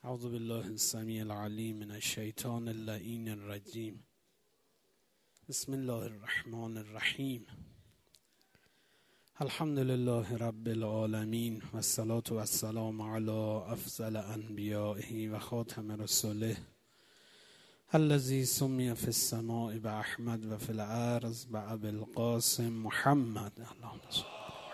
اعوذ بالله السمیع العلیم من الشیطان اللعین الرجیم. بسم الله الرحمن الرحیم. الحمد لله رب العالمین و الصلاة و السلام علی افضل انبیائه و خاتم رسوله الذی سمی فی السماء باحمد و فی الارض بابی القاسم محمد. اللهم صل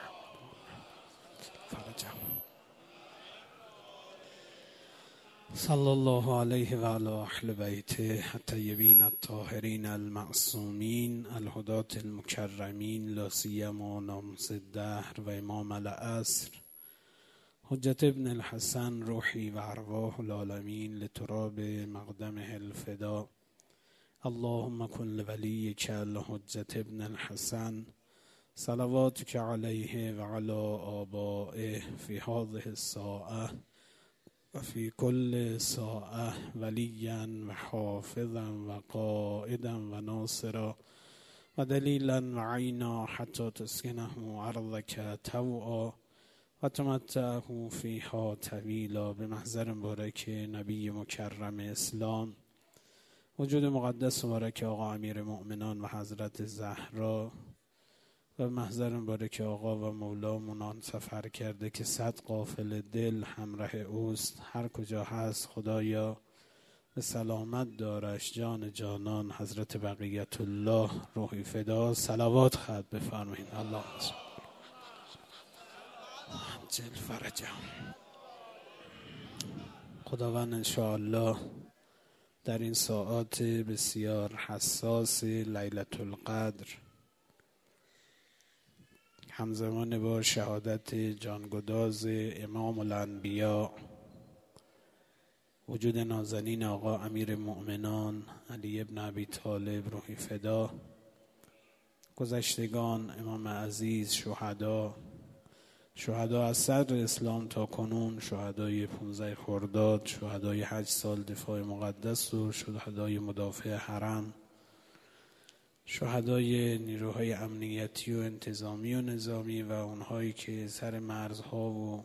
صلی الله علیه و علی اهل بیته الطیبین الطاهرین المعصومین الهداة المکرمین لا سیما ناموس الدهر و امام العصر حجت ابن الحسن روحی و ارواح العالمین لتراب مقدمه الفدا. اللهم کن لولیک الحجت ابن الحسن صلواتک علیه و علی آبائه فی هذه الساعه و فی کل ساعه ولیا و حافظا و قائدا و ناصرا و دلیلا و عینا حتی تسکنه ارضک طوعا و تمتعه فیها طویلا. به محضر مبارک نبی مکرم اسلام، وجود مقدس مبارک آقا امیر مؤمنان و حضرت زهرا، و محضر مبارک آقا و مولامون آن سفر کرده که 100 قافله دل همراه اوست. هر کجا هست خدایا به سلامت دارش. جان جانان حضرت بقیت الله روحی فدا صلوات خط بفرمایید. اللهم عجل فرجهم. خداوند انشاءالله در این ساعات بسیار حساس لیلة القدر، همزمان با شهادت جانگداز امام الانبیا، وجود نازنین آقا امیر مؤمنان علی ابن ابی طالب روحی فدا، گذشتگان امام عزیز، شهدا از صدر اسلام تا کنون، شهدای 15 خرداد، شهدای 8 سال دفاع مقدس و شهدای مدافع حرم، شهدای نیروهای امنیتی و انتظامی و نظامی و اونهایی که سر مرزها و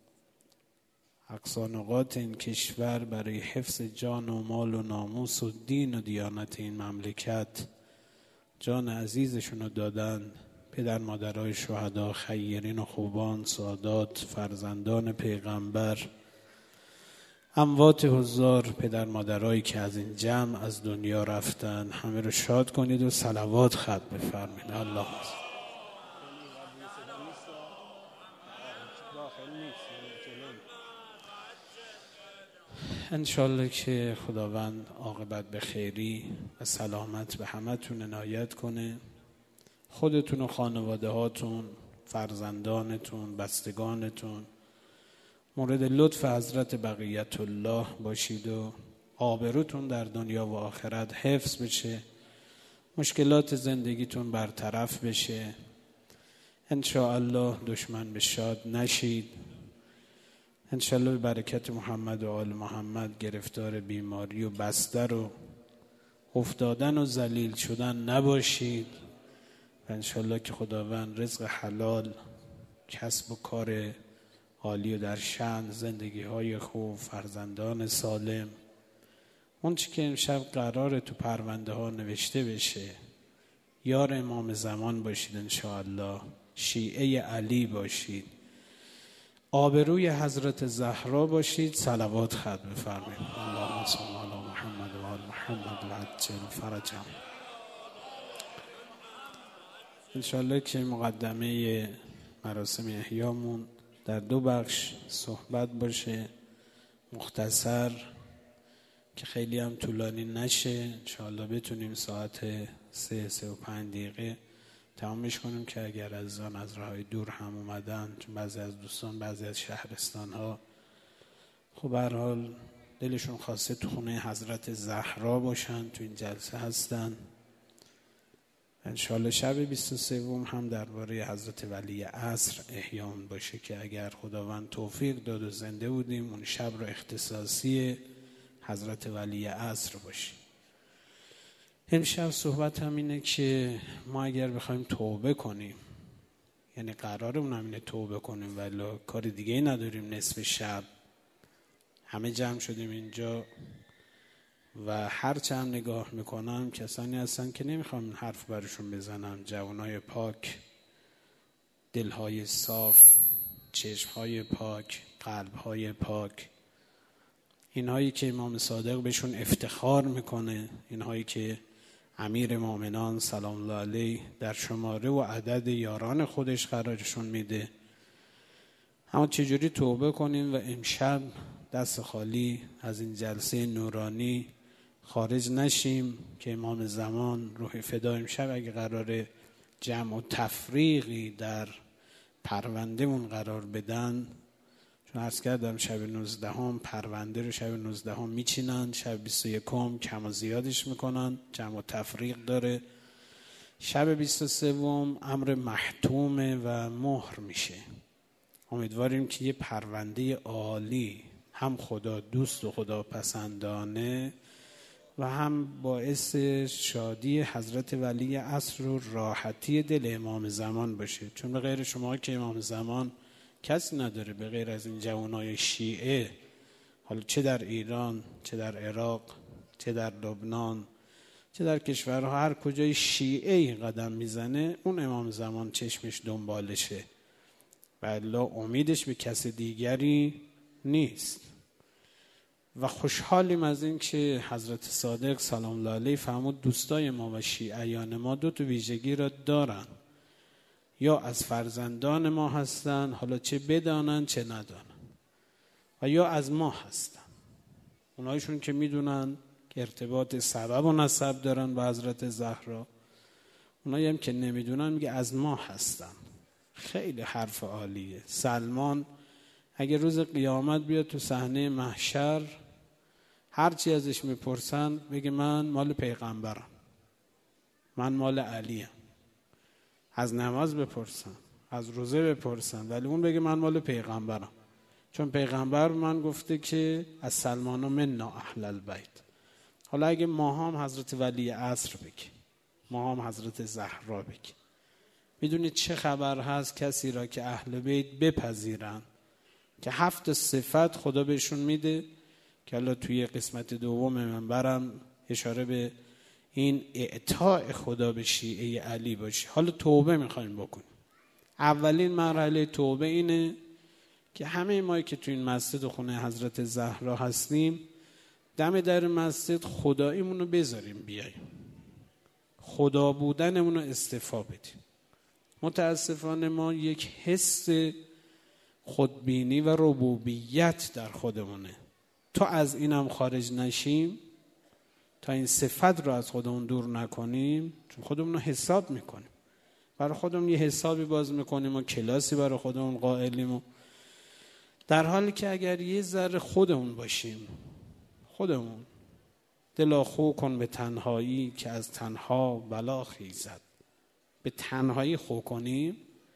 اقصا نقاط این کشور برای حفظ جان و مال و ناموس و دین و دیانت این مملکت جان عزیزشون رو دادن. پدر مادرای شهدا، خیرین و خوبان، سادات، فرزندان پیغمبر، اموات حضار، پدر مادرایی که از این جمع از دنیا رفتن، همه رو شاد کنید و صلوات خط بفرمایید. الله انشالله که خداوند عاقبت به خیری و سلامت به همتون عنایت کنه. خودتون و خانواده هاتون، فرزندانتون، بستگانتون مورد لطف حضرت بقیت الله باشید و آبروتون در دنیا و آخرت حفظ بشه، مشکلات زندگیتون برطرف بشه. انشاءالله دشمن به شاد نشید. انشاءالله به برکت محمد و آل محمد گرفتار بیماری و بستر و افتادن و ذلیل شدن نباشید. و انشاءالله که خداوند رزق حلال، کسب و کار عالی و در شأن، زندگی های خوب، فرزندان سالم، اون چی که امشب قراره تو پرونده ها نوشته بشه. یار امام زمان باشید انشاءالله، شیعه علی باشید، آبروی حضرت زهرا باشید. صلوات خط بفرمایید. اللهم صل علی محمد و آل محمد و عجل فرجهم. انشاءالله که مقدمه مراسم احیامون در 2 بخش صحبت باشه، مختصر که خیلی هم طولانی نشه. انشاءالله بتونیم ساعت 3-3:05 دقیقه تمامش کنیم که اگر عزیزان از راههای دور هم اومدن، چون بعضی از دوستان بعضی از شهرستان ها خب به هر حال دلشون خواسته تو خونه حضرت زهرا باشن، تو این جلسه هستن. انشاءالله شب 23 هم درباره حضرت ولی عصر احیام باشه که اگر خداوند توفیق داد و زنده بودیم اون شب رو اختصاصی حضرت ولی عصر باشه. امشب صحبت هم اینه که ما اگر بخوایم توبه کنیم، یعنی قرارمون هم اینه توبه کنیم ولی کار دیگه نداریم، نصف شب همه جمع شدیم اینجا و هر چند نگاه میکنم کسانی هستن که نمیخوام حرف برشون بزنم، جوانای پاک، دلهای صاف، چشمهای پاک، قلبهای پاک، اینهایی که امام صادق بهشون افتخار میکنه، اینهایی که امیر مومنان سلام الله علیه در شماره و عدد یاران خودش قرارشون میده. اما چجوری توبه کنیم و امشب دست خالی از این جلسه نورانی خارج نشیم که امام زمان روح فدا امشب اگه قراره جمع و تفریقی در پروندهمون قرار بدن، چون عرض کردم شب 19 پرونده رو شب 19 میچینن، شب 21 کم و زیادش میکنن، جمع و تفریق داره، شب 23 امر محتومه و مهر میشه. امیدواریم که یه پرونده عالی هم خدا دوست و خدا پسندانه و هم باعث شادی حضرت ولی عصر و راحتی دل امام زمان باشه، چون به غیر شما که امام زمان کسی نداره به غیر از این جوانای شیعه، حالا چه در ایران، چه در عراق، چه در لبنان، چه در کشورها هر کجای شیعه قدم میزنه اون امام زمان چشمش دنبالشه و الا امیدش به کس دیگری نیست. و خوشحالیم از این که حضرت صادق سلام الله علیه فرمود دوستای ما و شیعیان ما دو تا ویژگی را دارن، یا از فرزندان ما هستن، حالا چه بدانن چه ندانن، و یا از ما هستن. اونایشون که میدونن که ارتباط سبب و نسب دارن با حضرت زهرا، اونایی هم که نمیدونن میگه از ما هستن. خیلی حرف عالیه. سلمان اگه روز قیامت بیاد تو صحنه محشر، هرچی ازش میپرسن بگه من مال پیغمبرم، من مال علیم. از نماز بپرسن، از روزه بپرسن، ولی اون بگه من مال پیغمبرم، چون پیغمبر من گفته که از سلمان و منا اهل البیت. حالا اگه ما هم حضرت ولی عصر بگه، ما هم حضرت زهرا بگه، میدونید چه خبر هست کسی را که اهل بیت بپذیرن که 7 صفت خدا بهشون میده که حالا توی قسمت دوم منبرم اشاره به این اعطاء خدا به شیعه علی باشه. حالا توبه میخوایم بکنیم. اولین مرحله توبه اینه که همه ما که توی این مسجد و خونه حضرت زهرا هستیم، دم در مسجد خداییمون رو بذاریم بیاییم، خدا بودنمون رو استعفا بدیم. متاسفانه ما یک حس خودبینی و ربوبیت در خودمونه. تا از اینم خارج نشیم، تا این صفت رو از خودمون دور نکنیم، چون خودمون رو حساب میکنیم، برای خودمون یه حسابی باز میکنیم و کلاسی برای خودمون قائلیم، و در حالی که اگر یه ذره خودمون باشیم، خودمون دلا خو کن به تنهایی که از تنها بلا خیزد، به تنهایی خو کنیم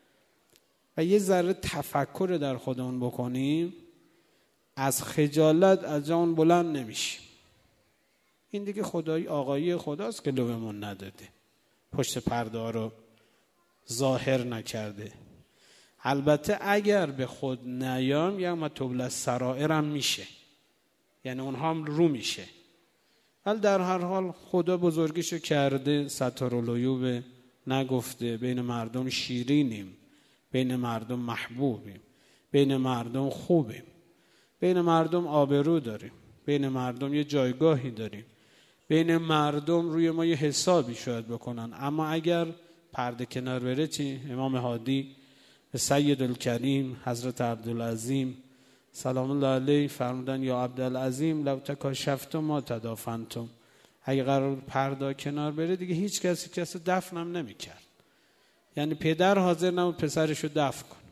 و یه ذره تفکر در خودمون بکنیم، از خجالت از جان بلند نمیشیم. این دیگه خدایی آقایی خداست که لبمون نداده، پشت پرده ها رو ظاهر نکرده. البته اگر به خود نیام یا ما تبل السرائر هم میشه، یعنی اونها هم رو میشه، ولی در هر حال خدا بزرگیشو کرده، ستارالعیوب نگفته بین مردم شیرینیم، بین مردم محبوبیم، بین مردم خوبیم، بین مردم آبرو داریم، بین مردم یه جایگاهی داریم، بین مردم روی ما یه حسابی شاید بکنن. اما اگر پرده کنار بره چی؟ امام هادی به سید الکریم حضرت عبدالعظیم سلام الله علیه فرمودن یا عبدالعظیم لو تکاشفتم ما تدافنتم. اگه قرار پرده کنار بره دیگه هیچ کسی دفنم نمیکرد. یعنی پدر حاضر نبود پسرشو دفن کنه،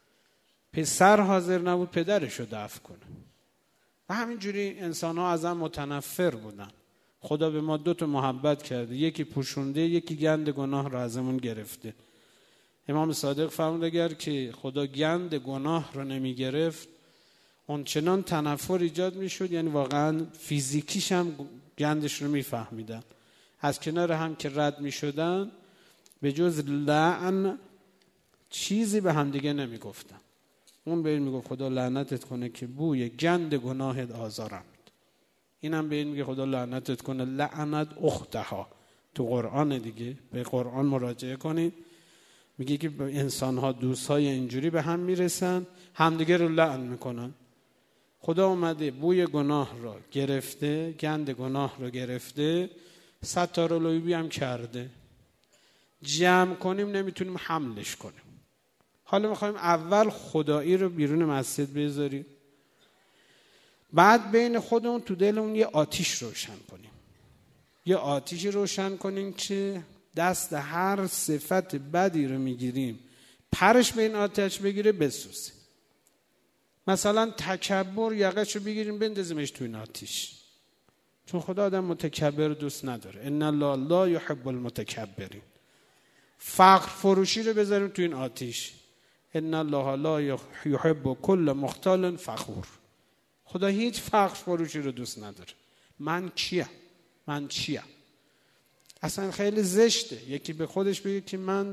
پسر حاضر نبود پدرشو دفن کنه، و همینجوری انسان ها ازم متنفر بودن. خدا به ما 2 محبت کرده، یکی پوشونده، یکی گند گناه رو ازمون گرفته. امام صادق فرمود اگر که خدا گند گناه رو نمی گرفت، اون چنان تنفر ایجاد می شد، یعنی واقعا فیزیکیش هم گندش رو می فهمیدن. از کنار هم که رد می شدن به جز لعن چیزی به هم دیگه نمی گفتن. اون به این میگه خدا لعنتت کنه که بوی گند گناهت آزارم میده. اینم به این میگه خدا لعنتت کنه لعنت اختها. تو قرآن دیگه، به قرآن مراجعه کنید، میگه که انسان‌ها دوستای اینجوری به هم میرسن، همدیگه رو لعن میکنن. خدا اومده بوی گناه را گرفته، گند گناه را گرفته، ستاره‌العیوبی هم کرده. جمع کنیم نمیتونیم حملش کنیم. حالا میخوایم اول خدایی رو بیرون مسجد بذاریم، بعد بین خودمون تو دلمون یه آتیش روشن کنیم. یه آتیش روشن کنیم که دست هر صفت بدی رو میگیریم پرش به این آتش بگیره بسوزه. مثلا تکبر یقش رو بگیریم بندازیمش تو این آتیش، چون خدا آدم متکبر دوست نداره. ان الله لا يحب المتکبرین. فقر فروشی رو بذاریم تو این آتیش، ان الله لا يحب كل مختال فخور. خدا هیچ فقر فروشی رو دوست نداره. من کیم؟ من چیم؟ اصلا خیلی زشته یکی به خودش بگه که من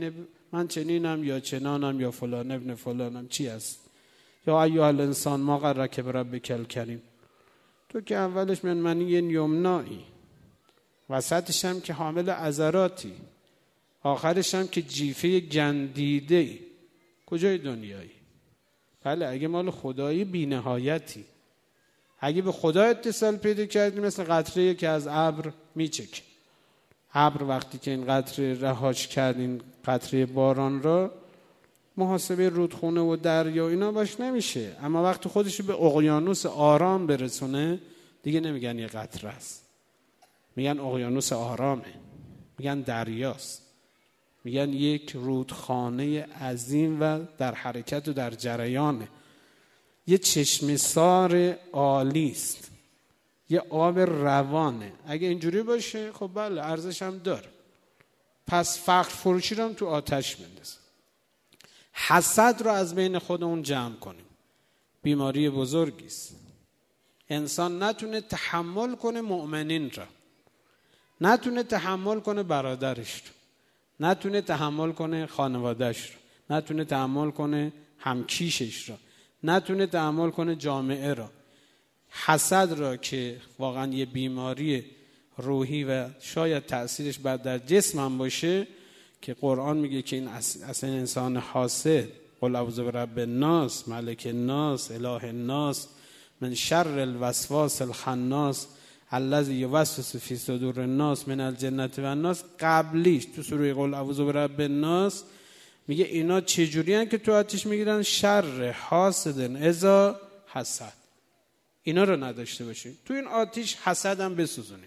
چنینم یا چنانم یا فلان ابن فلانم. چی است؟ یا ایها الانسان ما غرک بربک الکریم. تو که اولش من منی یمنایی، وسطش هم که حامل عذراتی، آخرش هم که جیفه گندیده. کجای دنیایی؟ بله اگه مال خدایی بی نهایتی. اگه به خدا اتصال پیدا کردی مثل قطره که از ابر میچکه. ابر وقتی که این قطره رهاش کردین، قطره باران را، محاسبه رودخونه و دریا اینا باش نمیشه، اما وقتی خودش به اقیانوس آرام برسونه دیگه نمیگن یه قطره است، میگن اقیانوس آرامه، میگن دریاست، میگن یک رودخانه عظیم و در حرکت و در جریانه، یه چشمه‌سار عالی است، یه آب روانه. اگه اینجوری باشه خب بله ارزش هم داره. پس فقر فروشی رو هم تو آتش بندازه. حسد رو از بین خودمون جمع کنیم. بیماری بزرگی است. انسان نتونه تحمل کنه مؤمنین را، نتونه تحمل کنه برادرش رو، نتونه تحمل کنه خانوادهش رو، نتونه تحمل کنه همکیشش را، نتونه تحمل کنه جامعه را. حسد را که واقعا یه بیماری روحی و شاید تأثیرش بعد در جسم هم باشه، که قرآن میگه که این اصلا انسان حاسد، قل اعوذ برب الناس ملک الناس اله الناس من شر الوسواس الخناس الذی یوسوس فی صدور الناس من الجنة و الناس، قبلیش تو سوره قل اعوذ برب الناس میگه اینا چجوری که تو آتش میگیرن؟ شر حاسد اذا حسد. اینا رو نداشته باشیم. تو این آتش حسد هم بسوزونیم،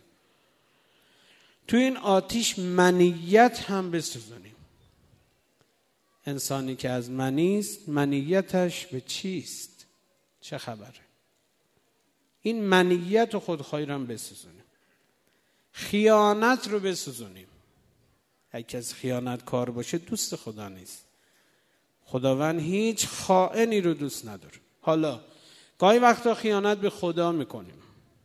تو این آتش منیت هم بسوزونیم. انسانی که از منیست منیتش به چیست؟ چه خبره؟ این منیت و خودخواهی رو هم بسوزونیم. خیانت رو بسوزونیم. اگه کسی خیانت کار باشه دوست خدا نیست. خداوند هیچ خائنی رو دوست نداره. حالا گاهی وقتا خیانت به خدا میکنیم،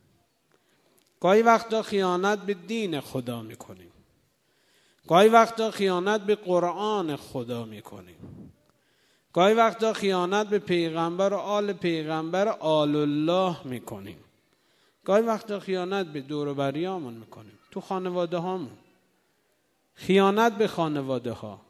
گاهی وقتا خیانت به دین خدا میکنیم، گاهی وقتا خیانت به قرآن خدا میکنیم، گاهی وقتا خیانت به پیغمبر و آل پیغمبر آل الله میکنیم، گاهی وقتا خیانت به دور و بریامون میکنیم، تو خانواده هامون، خیانت به خانواده ها،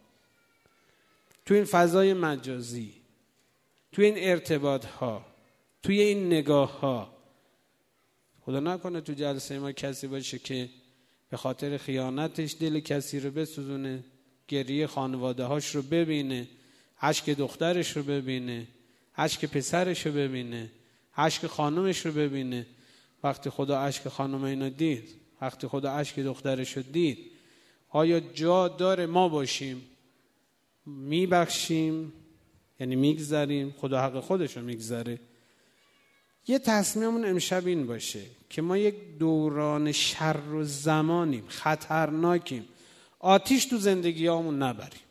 تو این فضای مجازی، تو این ارتباط ها، توی این نگاه ها. خدا نکنه تو جلسه ما کسی باشه که به خاطر خیانتش دل کسی رو بسوزونه، گریه خانواده هاش رو ببینه، اشک دخترش رو ببینه، اشک پسرش رو ببینه، اشک خانومش رو ببینه. وقتی خدا اشک خانم اینو دید، وقتی خدا اشک دخترش رو دید، آیا جا داره ما باشیم میبخشیم؟ یعنی میگذریم؟ خدا حق خودش رو میگذره. یه تصمیممون امشب این باشه که ما یک دوران شر و زمانیم، خطرناکیم، آتیش تو زندگی هامون نبریم،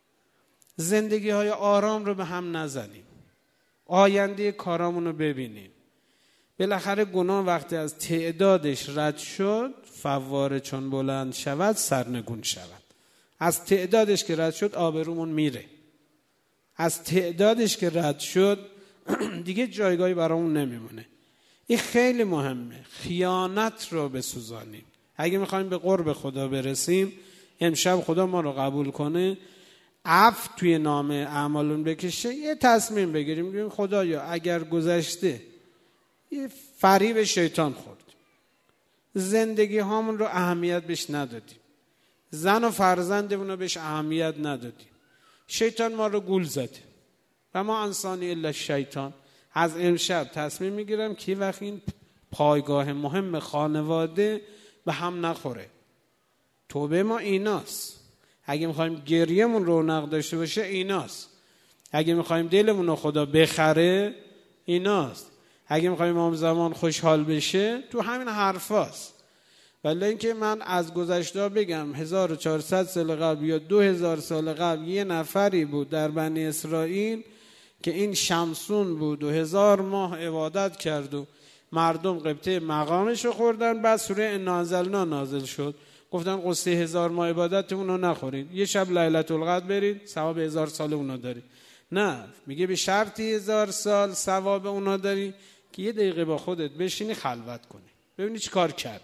زندگی های آرام رو به هم نزنیم، آینده کارامون رو ببینیم. بالاخره گناه وقتی از تعدادش رد شد، فواره چون بلند شود سرنگون شود. از تعدادش که رد شد آبرومون میره. از تعدادش که رد شد دیگه جایگاهی برامون نمیمونه. این خیلی مهمه، خیانت رو بسوزانیم. اگه میخوایم به قرب خدا برسیم، امشب خدا ما رو قبول کنه، عفو توی نامه اعمالون بکشه، یه تصمیم بگیریم بگیم خدایا اگر گذشته یه فریب شیطان خورد، زندگی هامون رو اهمیت بهش ندادیم، زن و فرزندمون رو بهش اهمیت ندادیم، شیطان ما رو گول زده و ما انسانی الا شیطان، از امشب تصمیم میگیرم که وقت این پایگاه مهم خانواده به هم نخوره. توبه ما ایناست. اگه میخوایم گریه‌مون رونق داشته باشه ایناست. اگه میخوایم دلمون رو خدا بخره ایناست. اگه میخوایم امام زمان خوشحال بشه تو همین حرفاست. ولی اینکه من از گذشته بگم 1400 سال قبل یا 2000 سال قبل یه نفری بود در بنی اسرائیل که این شمسون بود و 1000 ماه عبادت کرد و مردم قبطه مقامش رو خوردن، بعد سوره انا انزلنا نازل شد، گفتن قصه 1000 ماه عبادت اونو نخورید، یه شب لیلة القدر برید ثواب 1000 سال اونو دارید. نه، میگه به شرطی 1000 سال ثواب اونو داری که یه دقیقه با خودت بشینی خلوت کنی، ببینی چی کار کرد.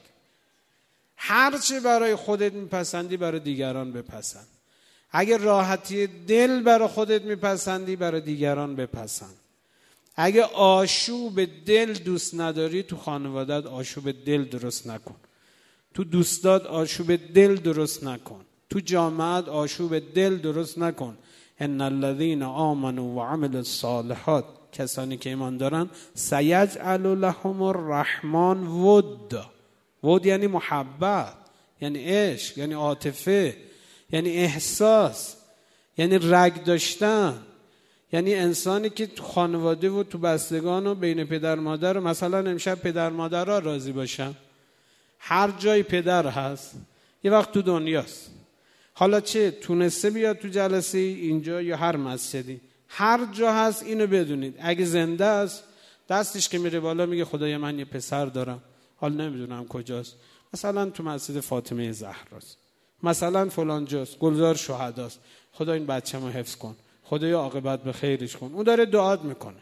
هر چه برای خودت میپسندی برای دیگران بپسند. اگه راحتی دل برای خودت میپسندی برای دیگران بپسند. اگه آشوب دل دوست نداری تو خانوادت آشوب دل درست نکن، تو دوستات آشوب دل درست نکن، تو جامعت آشوب دل درست نکن. ان الذين آمنوا وعملوا الصالحات، کسانی که ایمان دارن، سیجعل لهم الرحمن ودا. ود یعنی محبت، یعنی عشق، یعنی عاطفه، یعنی احساس، یعنی رگ داشتن، یعنی انسانی که تو خانواده و تو بستگان و بین پدر مادر، مثلا امشب پدر مادرها راضی باشن. هر جای پدر هست یه وقت تو دنیاست، حالا چه تونسته بیاد تو جلسه اینجا یا هر مسجدی، هر جا هست اینو بدونید. اگه زنده است دستش که میره بالا میگه خدای من یه پسر دارم، حالا نمیدونم کجاست، مثلا تو مسجد فاطمه زهراست، مثلا فلان جاست، گلزار شهداست، خدا این بچه‌مو حفظ کن، خدایا عاقبت به خیرش کن. اون داره دعات میکنه.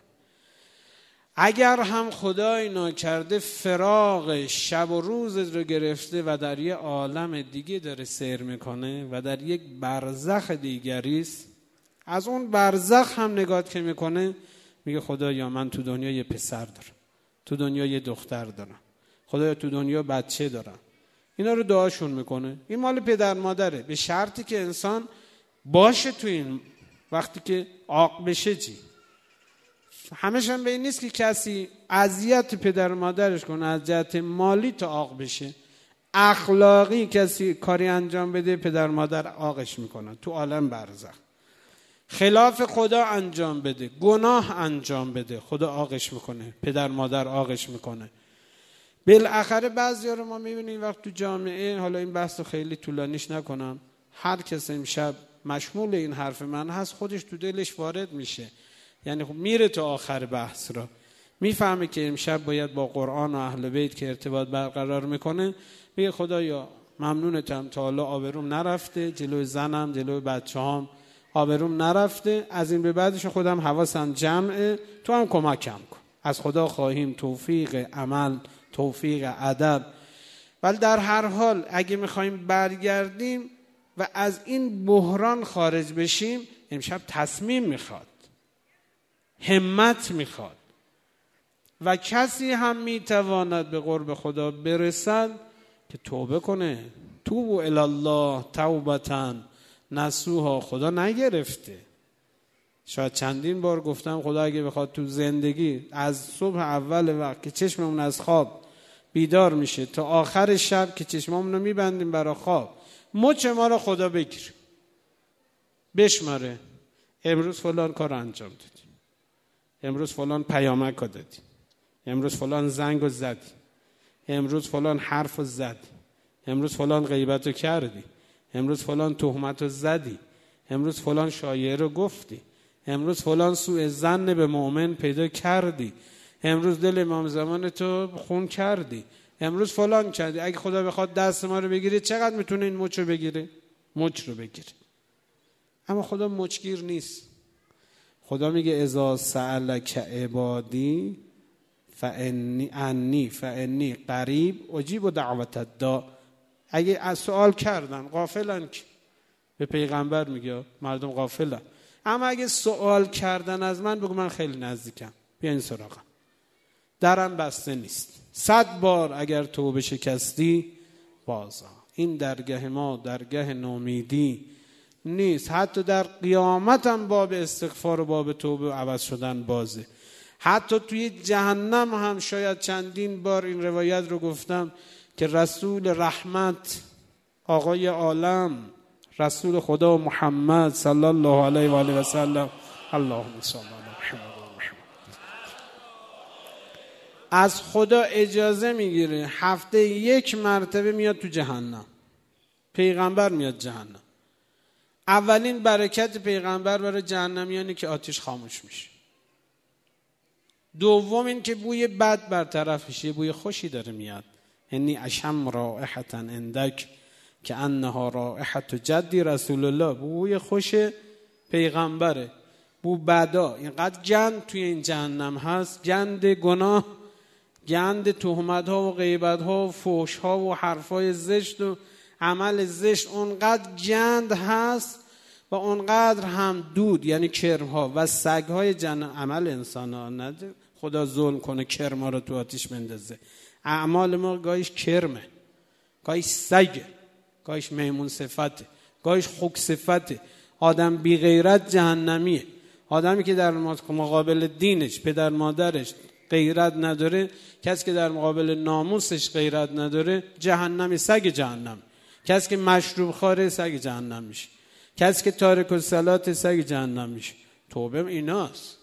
اگر هم خدا اینا کرده فراغ شب و روز رو گرفته و در یه عالم دیگه داره سیر میکنه و در یک برزخ دیگریست، از اون برزخ هم نگاه که میکنه میگه خدایا من تو دنیا یه پسر دارم، تو دنیا یه دختر دارم، خدایا تو دنیا بچه دارم. اینا رو دعاشون میکنه. این مال پدر مادره، به شرطی که انسان باشه تو این. وقتی که عاق بشه چی؟ همش هم به این نیست که کسی اذیت پدر و مادرش کنه از جهت مالی تا عاق بشه. اخلاقی کسی کاری انجام بده پدر مادر عاقش میکنن تو عالم برزخ. خلاف خدا انجام بده، گناه انجام بده، خدا عاقش میکنه، پدر مادر عاقش میکنه. بالاخره بعضیا رو ما میبینیم وقت تو جامعه، حالا این بحث رو خیلی طولانیش نکنم، هر کس امشب مشمول این حرف من هست خودش تو دلش وارد میشه، یعنی خب میره تا آخر بحث را میفهمه که امشب باید با قرآن و اهل بیت که ارتباط برقرار میکنه میگه خدایا ممنونتم تا حالا آبروم نرفته، جلوی زنم جلوی بچه‌هام آبروم نرفته، از این به بعدش خودم حواسم جمعه، تو هم کمکم کن. از خدا خواهیم توفیق عمل، توفیق ادب. ولی در هر حال اگه میخوایم برگردیم و از این بحران خارج بشیم، امشب تصمیم میخواد، همت میخواد. و کسی هم میتواند به قرب خدا برسد که توبه کنه. توبوا الی الله توبة نصوحا. خدا نگرفته. شاید چندین بار گفتم خدا اگه بخواد تو زندگی از صبح اول وقت که چشممون از خواب بیدار میشه تا آخر شب که چشممون رو میبندیم برای خواب، مچ ما رو خدا بگیر، بشماره امروز فلان کار انجام دادی، امروز فلان پیامک رو دادی، امروز فلان زنگ رو زدی، امروز فلان حرف رو زدی، امروز فلان غیبت رو کردی، امروز فلان تهمت رو زدی، امروز فلان شایعه رو گفتی، امروز فلان سوء ظن به مؤمن پیدا کردی، امروز دل امام زمان تو خون کردی، امروز فلان کردی. اگه خدا بخواد دست ما رو بگیره چقدر میتونه این مچ رو بگیره؟ مچ رو بگیره. اما خدا مچگیر نیست. خدا میگه اذا سألک عبادی فانی قریب اجیب دعوت الداع. اگه از سوال کردن غافلن که به پیغمبر میگه مردم غافلن، اما اگه سوال کردن از من بگو من خیلی نزدیکم، بیاین سراغم، درم بسته نیست. 100 بار اگر توبه شکستی بازا. این درگاه ما درگاه نومیدی نیست. حتی در قیامت هم باب استغفار و باب توبه و عوض شدن بازه. حتی توی جهنم هم شاید چندین بار این روایت رو گفتم که رسول رحمت، آقای عالم، رسول خدا محمد صلی الله علیه و آله و سلم، اللهم صل علی محمد، از خدا اجازه میگیره هفته 1 مرتبه میاد تو جهنم. پیغمبر میاد جهنم. اولین برکت پیغمبر برای جهنمیانی که آتش خاموش میشه. دوم این که بوی بد برطرف میشه، بوی خوشی داره میاد. انی اشم رائحة عندک که انها رائحة جدی رسول الله. بوی خوش پیغمبره. بو بدا اینقدر گند توی این جهنم هست، گند گناه، گند تهمت ها و غیبت ها و فحش ها و حرف های زشت و عمل زشت، اونقدر گند هست و اونقدر هم دود، یعنی کرم ها و سگ های عمل انسان ها. نده خدا ظلم کنه کرم ها رو تو آتیش بندازه. اعمال ما گاهیش کرمه، گاهیش سگه، گاهیش میمون صفته، گاهیش خوک صفته. آدم بی غیرت جهنمیه. آدمی که در مقابل دینش، پدر مادرش غیرت نداره، کسی که در مقابل ناموسش غیرت نداره، جهنمی، سگ جهنم. کسی که مشروب خواره سگ جهنم میشه. کسی که تارک الصلات سگ جهنم میشه. توبه ایناست.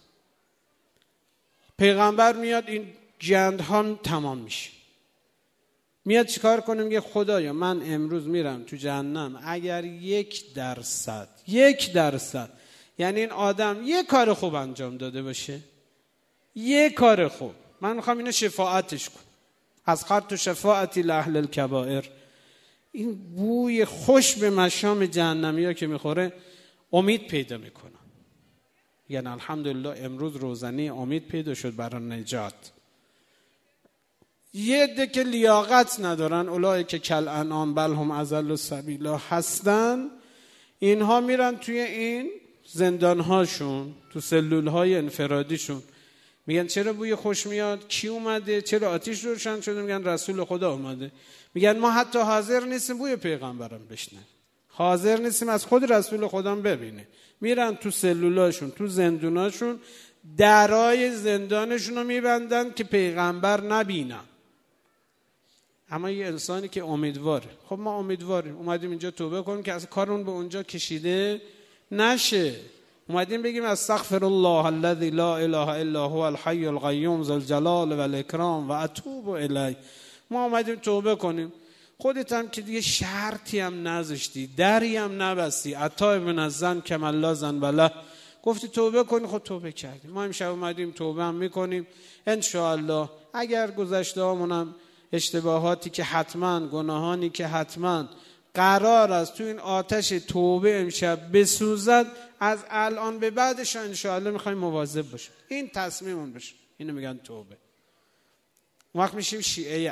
پیغمبر میاد این گندها تمام میشه. میاد چیکار کنه؟ میگه خدایا من امروز میرم تو جهنم، اگر 1%، یعنی این آدم 1 کار خوب انجام داده باشه، 1 کار خوب، من میخوام اینو شفاعتش کنم. از خرط و شفاعتی لأهل الکبائر. این بوی خوش به مشام جهنمی ها که میخوره امید پیدا میکنه. یعنی الحمدلله امروز روزنی امید پیدا شد برای نجات. یه عده که لیاقت ندارن، اولایی که کل انعام بل هم اضل سبیلا هستن، اینها میرن توی این زندانهاشون، تو سلولهای انفرادیشون، میگن چرا بوی خوش میاد؟ کی اومده؟ چرا آتیش روشن شده؟ میگن رسول خدا اومده. میگن ما حتی حاضر نیستیم بوی پیغمبرم بشنویم، حاضر نیستیم از خود رسول خدا ببینه. میرن تو سلولاشون، تو زندوناشون، درای زندانشون رو میبندن که پیغمبر نبینن. اما یه انسانی که امیدواره، خب ما امیدواریم، اومدیم اینجا توبه کنیم که از کارون به اونجا کشیده نشه. اومدیم بگیم استغفر الله الذي لا اله الا هو الحي القيوم ذو الجلال والاکرام و اتوب الیه. ما اومدیم توبه کنیم. خودت هم که دیگه شرطی هم نذاشتی، دری هم نبستی، عطا ابن الزن کما لا ذنب له، گفتی توبه کنی، خود توبه کردیم. ما امشب اومدیم توبه هم میکنیم ان شاء الله. اگر گذشته هامونم اشتباهاتی که حتما، گناهانی که حتما قرار است تو این آتش توبه امشب بسوزد، از الان به بعدش ان شاء الله میخوایم مواظب باشیم. این تصمیمون بشه. اینو میگن توبه. وقت میشیم شیعه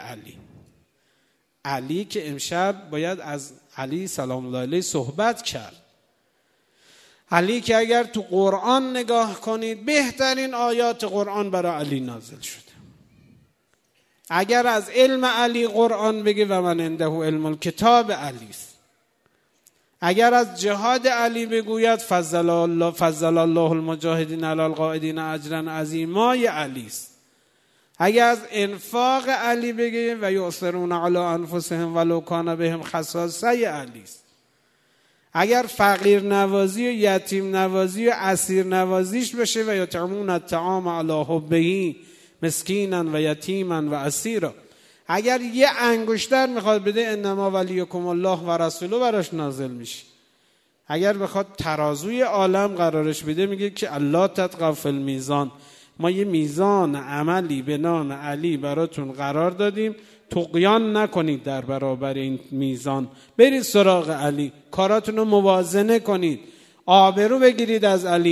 علی که امشب باید از علی سلام الله علیه صحبت کرد. علی که اگر تو قرآن نگاه کنید بهترین آیات قرآن برای علی نازل شده. اگر از علم علی قرآن بگه و من عنده علم الکتاب علی است. اگر از جهاد علی بگوید فضل الله المجاهدین علی القاعدین اجرا عظیما علی است. اگر از انفاق علی بگه و یؤثرون علی انفسهم ولو کان بهم خصاصه علی است. اگر فقیر نوازی و یتیم نوازی و اسیر نوازیش بشه و یطعمون الطعام علی حبه مسکینا و یتیما و اسیرا. اگر یه انگشتر میخواد بده انما ولیکم الله و رسوله براش نازل میشه. اگر بخواد ترازوی عالم قرارش بده میگه که الله تطغوا فی المیزان، ما یه میزان عملی به نام علی براتون قرار دادیم، طغیان نکنید در برابر این میزان، برید سراغ علی، کاراتون رو موازنه کنید، آبرو بگیرید از علی.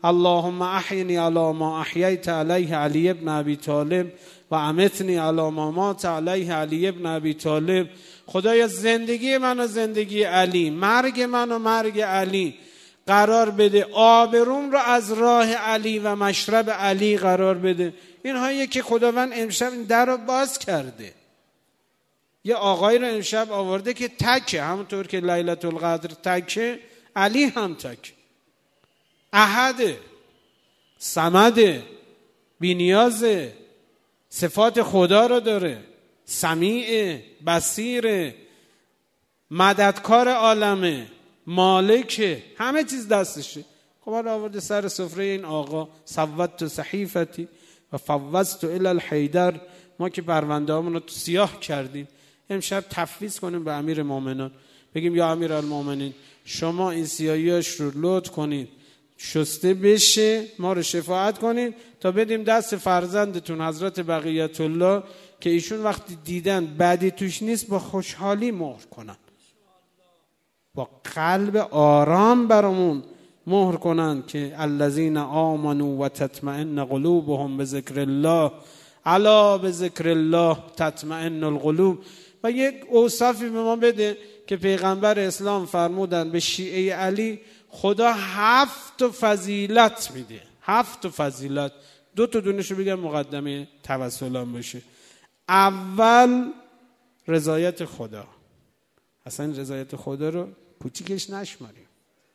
اللهم احینی علی ما احییت علیه علی ابن ابی طالب و امتنی علی ما مات علیه علی ابن ابی طالب. خدایا زندگی من و زندگی علی، مرگ من و مرگ علی قرار بده، آبروم رو از راه علی و مشرب علی قرار بده. اینهایی که خداوند امشب این در رو باز کرده. یه آقای رو امشب آورده که تکه، همونطور که لیلة القدر تکه، علی هم تکه، احده، صمده، بی‌نیازه، صفات خدا رو داره، سمیع، بصیر، مددکار عالمه، مالکه، همه چیز دستشه. خب حالا آورده سر سفره این آقا. صوت صحیفتی و فوضت الی الحیدر. ما که پرونده هامون رو سیاه کردیم، امشب تفویض کنیم به امیر مومنان، بگیم یا امیر المومنین شما این سیاهیاش رو لطف کنید شسته بشه، ما رو شفاعت کنید تا بدیم دست فرزندتون حضرت بقیت الله که ایشون وقتی دیدن بعدی توش نیست با خوشحالی مهر کنن، با قلب آرام برامون مهر کنن که الذین آمنوا و تطمئن قلوبهم بذکر الله الا بذکر الله تطمئن القلوب. و یک اوصافی به ما بده که پیغمبر اسلام فرمودن به شیعه علی خدا 7 فضیلت میده. 7 فضیلت. 2 تا دونشو بگم مقدمه توسلم باشه. اول رضایت خدا. اصلا رضایت خدا رو کوچیکش نشماریم.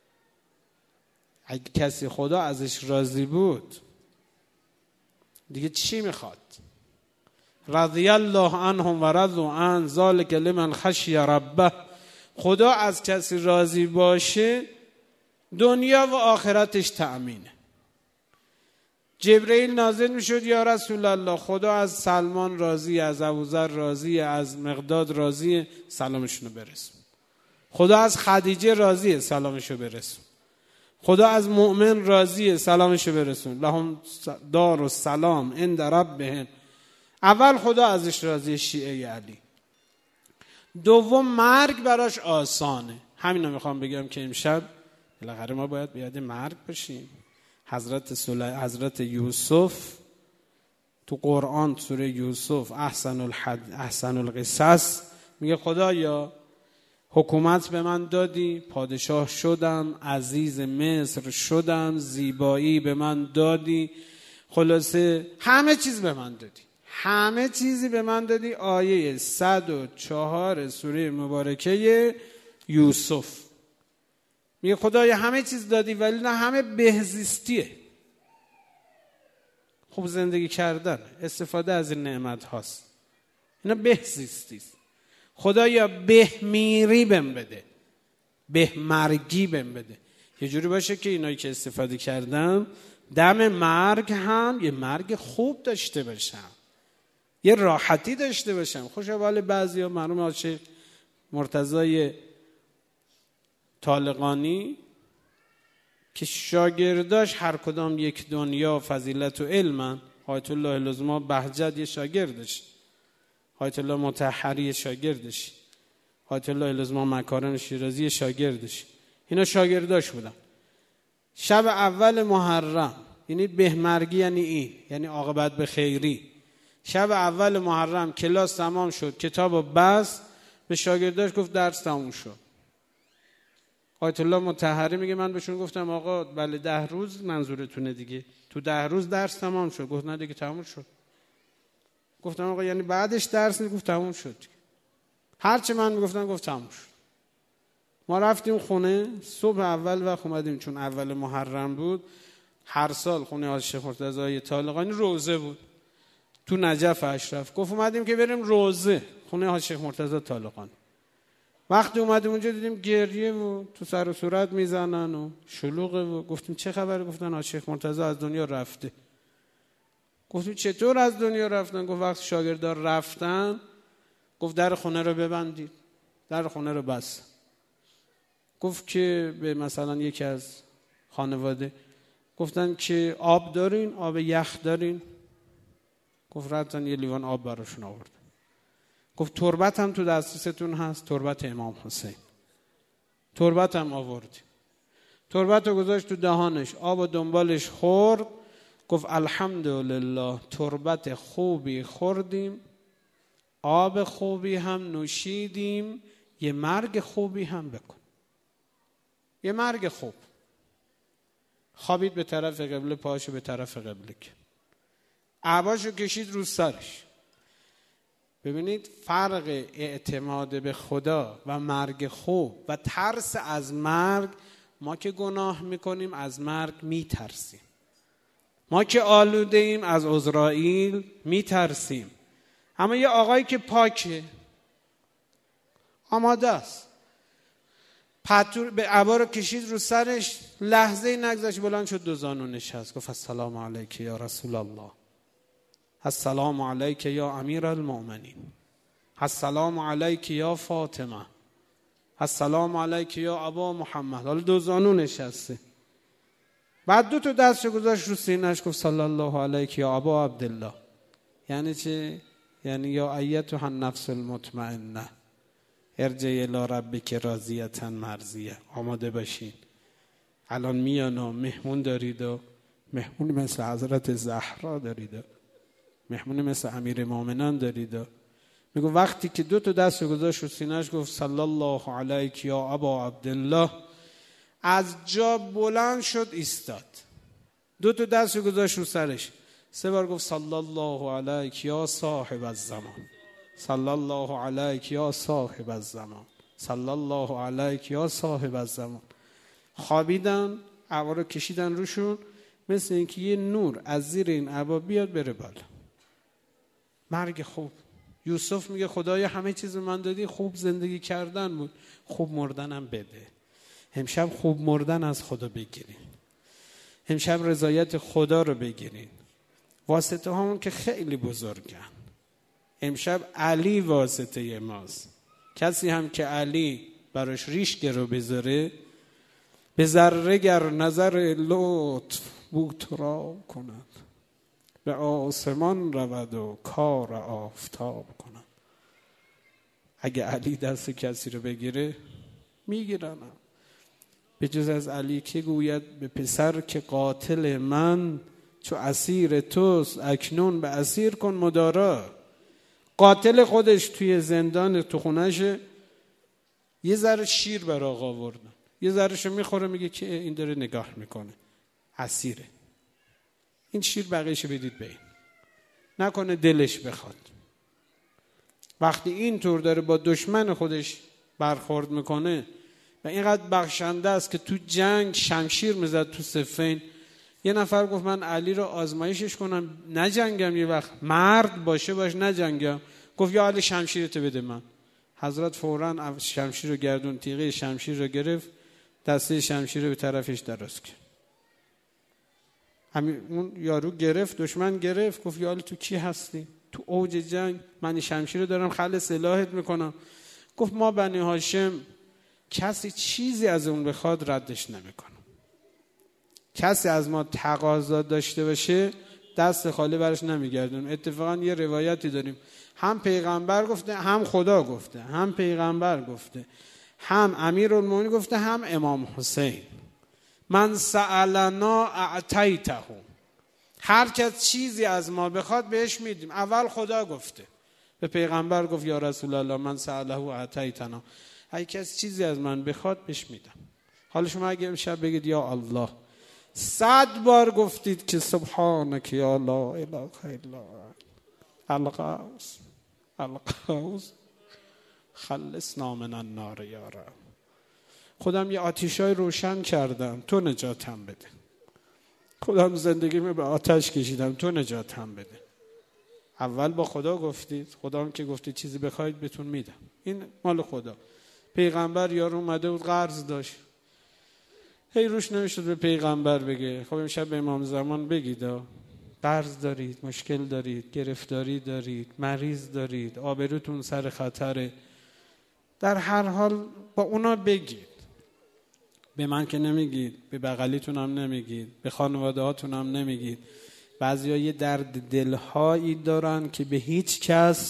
اگه کسی خدا ازش راضی بود دیگه چی میخواد؟ رضی الله عنهم و رضوا عنه ذلک لمن خشی ربه. خدا از کسی راضی باشه دنیا و آخرتش تأمینه. جبرئیل نازل میشد یا رسول الله خدا از سلمان راضی، از ابوذر راضی، از مقداد راضی، سلامشونو برسون. خدا از خدیجه راضیه، سلامشو برسون. خدا از مؤمن راضیه، سلامشو برسون. لهم دار السلام عند ربهم. اول خدا ازش راضیه شیعه علی. دوم مرگ براش آسانه. همینو میخوام بگم که امشب بالاخره ما باید به یاد مرگ باشیم. حضرت یوسف تو قرآن سوره یوسف احسن القصص میگه خدایا حکومت به من دادی، پادشاه شدم، عزیز مصر شدم، زیبایی به من دادی، خلاصه همه چیز به من دادی، همه چیزی به من دادی. آیه 104 سوره مبارکه یوسف میگه خدایا همه چیز دادی ولی نه همه بهزیستیه. خوب زندگی کردن، استفاده از این نعمت هاست، اینا بهزیستیست. خدایا بهمیری بهم بده، بهمرگی بهم بده، یه جوری باشه که اینایی که استفاده کردم دم مرگ هم یه مرگ خوب داشته باشم، یه راحتی داشته باشم. خوشحال بعضیا مرحوم آقای شیخ مرتضی طالقانی که شاگرداش هر کدام یک دنیا فضیلت و علمن. آیت الله العظما بهجت یه شاگردش، آیت الله مطهری شاگردش، آیت الله العظما مکارم شیرازی شاگردش، اینا شاگرداش بودن. شب اول محرم، یعنی بهمرگی یعنی این، یعنی عاقبت به خیری. شب اول محرم کلاس تمام شد، کتاب بس، به شاگرداش گفت درس تموم شد. آیت الله مطهری میگه من بهشون گفتم آقا بله 10 روز منظورتونه دیگه، تو 10 روز درس تمام شد. گفت نه دیگه تموم شد. گفتم آقا یعنی بعدش درس نیست؟ گفت تموم شد. هرچی من میگفتم گفت تموم شد. ما رفتیم خونه صبح اول وقت اومدیم، چون اول محرم بود. هر سال خونه حاج شیخ مرتضی طالقانی روزه بود تو نجف اشرف. گفت اومدیم که بریم روزه خونه حاج شیخ مرتضی طالقانی. وقتی اومدیم اونجا دیدیم گریه و تو سر و صورت میزنن و شلوغه و گفتیم چه خبره؟ گفتن حاج شیخ مرتضی از دنیا رفته. گفتیم چطور از دنیا رفتن؟ گفت وقتی شاگردار رفتن گفت در خونه رو ببندید. در خونه رو بس. گفت که به مثلا یکی از خانواده گفتن که آب دارین؟ آب یخ دارین؟ گفت رفتن یه لیوان آب براشون آورد. گفت تربت هم تو دسترستون هست؟ تربت امام حسین. تربت هم آوردیم. تربت رو گذاشت تو دهانش، آب و دنبالش خورد، گفت الحمدلله تربت خوبی خوردیم، آب خوبی هم نوشیدیم، یه مرگ خوبی هم بکن. یه مرگ خوب. خوابید به طرف قبله، پاشو به طرف قبله کرد، اعباشو کشید رو سرش. ببینید فرق اعتماد به خدا و مرگ خوب و ترس از مرگ. ما که گناه میکنیم از مرگ میترسیم، ما که آلوده ایم از عزرائیل میترسیم. اما یه آقایی که پاکه، آماده است، پتو به عبا رو کشید رو سرش، لحظه نگذشت بلند شد، دو زانو نشست، گفت السلام علیک یا رسول الله، السلام علیک یا امیر المؤمنین، السلام علیک یا فاطمه، السلام علیک یا ابا محمد. حالا دو زانو نشسته، بعد دو تا دستشو گذاشت رو سینه‌اش، گفت صلی الله علیک یا ابا عبدالله. یعنی چه؟ یعنی یا ایتها النفس المطمئنه ارجعی الی ربک راضیة مرضیه. آماده باشین، الان میان و مهمون دارید و مهمون مثل حضرت زهرا دارید و مهمون مثل امیر مومنان دارید و میگو وقتی که دو تا دست رو گذاشت رو سینه‌اش، گفت صلی الله علیک یا ابا عبدالله، از جا بلند شد ایستاد، دو تا دست رو گذاشت رو سرش، سه بار گفت صلی الله علیک یا صاحب الزمان، صلی الله علیک یا صاحب الزمان، صلی الله علیک یا صاحب الزمان. خوابیدن، عبا رو کشیدن روشون، مثل اینکه یه نور از زیر این عبا بیاد بره بالا. مرگ خوب. یوسف میگه خدایا همه چیز من دادی، خوب زندگی کردن بود، خوب مردنم بده. امشب خوب مردن از خدا بگیرین، امشب رضایت خدا رو بگیرین. واسطه همون که خیلی بزرگن. امشب علی واسطه ماست. کسی هم که علی براش ریش گرو بذاره، به ذره گر نظر لطف بوتراب کند، به آسمان رود و کار آفتاب کند. اگه علی دست کسی رو بگیره میگیرن. به جز از علی که گوید به پسر که قاتل من چو اسیر توست، اکنون به اسیر کن مدارا. قاتل خودش توی زندان تو خونشه، یه ذره شیر بر آقا آوردن، یه ذرهشو میخوره، میگه که این داره نگاه میکنه، اسیره، این شیر بقیهشو بدید به این، نکنه دلش بخواد. وقتی این طور داره با دشمن خودش برخورد میکنه و اینقدر بخشنده است که تو جنگ شمشیر میزد تو صفین. یه نفر گفت من علی رو آزمایشش کنم، نجنگم، یه وقت مرد باش نجنگم. گفت یا علی شمشیرتو بده من. حضرت فوراً شمشیر رو گردون، تیغه شمشیر رو گرفت، دسته شمشیر رو به طرفش دراز کرد. اون یارو گرفت، دشمن گرفت، گفت یا علی تو کی هستی؟ تو اوج جنگ، من شمشیر رو دارم خل سلاحت میکنم. گفت ما بنی هاشم کسی چیزی از اون بخواد ردش نمیکنم. کسی از ما تقاضا داشته باشه دست خالی برش نمیگردون. اتفاقا یه روایتی داریم، هم پیغمبر گفته، هم خدا گفته، هم پیغمبر گفته، هم امیرالمومنین گفته، هم امام حسین، من سألنا اعطیته. هر کس چیزی از ما بخواد بهش میدیم. اول خدا گفته، به پیغمبر گفت یا رسول الله من سأله اعطیتنا، هر کس چیزی از من بخواد بهش میدم. حالا شما اگه امشب بگید یا الله 100 بار گفتید که سبحانک یا لا اله الا القوس القوس خلصنا من النار یا رب. خودم یه آتیشای روشن کردم، تو نجاتم بده. خودم زندگیمو به آتش کشیدم، تو نجاتم بده. اول با خدا گفتید، خدا هم که گفته چیزی بخواید بهتون میدم، این مال خدا. پیغمبر یارو اومده بود قرض داشت، هی روش نمیشد به پیغمبر بگه. خب امشب به امام زمان بگید قرض دارید، مشکل دارید، گرفتاری دارید، مریض دارید، آبروتون سر خطره، در هر حال با اونا بگید. به من که نمیگید، به بغلیتون هم نمیگید، به خانواده هاتون هم نمیگید. بعضیا یه درد دلهایی دارن که به هیچ کس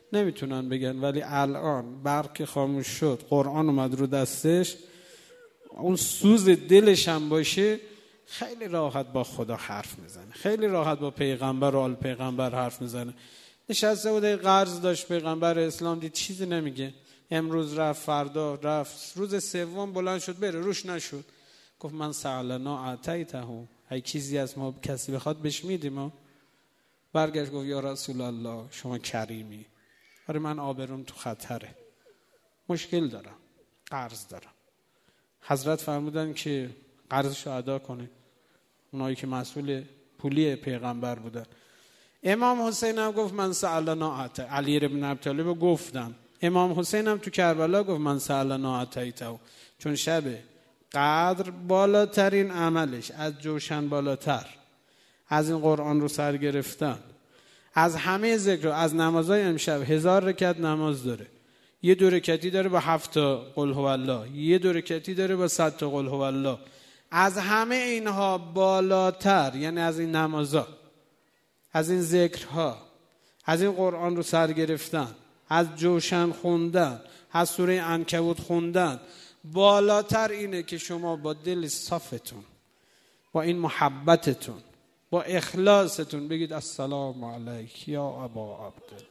نمیتونن بگن، ولی الان برق خاموش شد، قرآن اومد رو دستش، اون سوز دلش هم باشه، خیلی راحت با خدا حرف میزنه، خیلی راحت با پیغمبر و آل پیغمبر حرف میزنه. نشسته بود قرض داشت پیغمبر اسلام، دید چیزی نمیگه، امروز رفت فردا رفت، روز سوم بلند شد بره، روش نشد. گفت من سألنا اعطیته، هی چیزی از ما کسی بخواد بهش میدیم. برگشت گفت یا رسول الله شما کریمی، آره من آبروم تو خطره، مشکل دارم، قرض دارم. حضرت فرمودن که قرضشو ادا کنه، اونایی که مسئول پولی پیغمبر بودن. امام حسین هم گفت من سألنا اعطی، علی ابن ابی طالب گفتم. امام حسین هم تو کربلا گفت من سألنا اعطیته، چون شب قدر بالاترین عملش از جوشن بالاتر، از این قرآن رو سر گرفتن، از همه ذکر، از نمازهای امشب 1000 رکعت نماز داره، یه 2 رکعتی داره با 7 تا قل هو الله، یه 2 رکعتی داره با 100 تا قل هو الله. از همه اینها بالاتر، یعنی از این نمازها، از این ذکرها، از این قرآن رو سر گرفتن، از جوشن خوندن، از سوره عنکبوت خوندن، بالاتر اینه که شما با دل صافتون، با این محبتتون، با اخلاصتون بگید السلام علیک یا ابا عبدالله.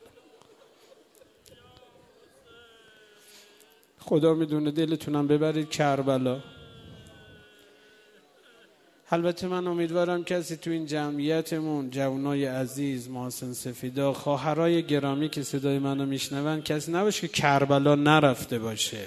خدا میدونه دلتونم ببرید کربلا. البته من امیدوارم کسی تو این جمعیتمون، جوانای عزیز، محسن سفیدا، خواهرای گرامی که صدای منو میشنون، کسی نباشه که کربلا نرفته باشه.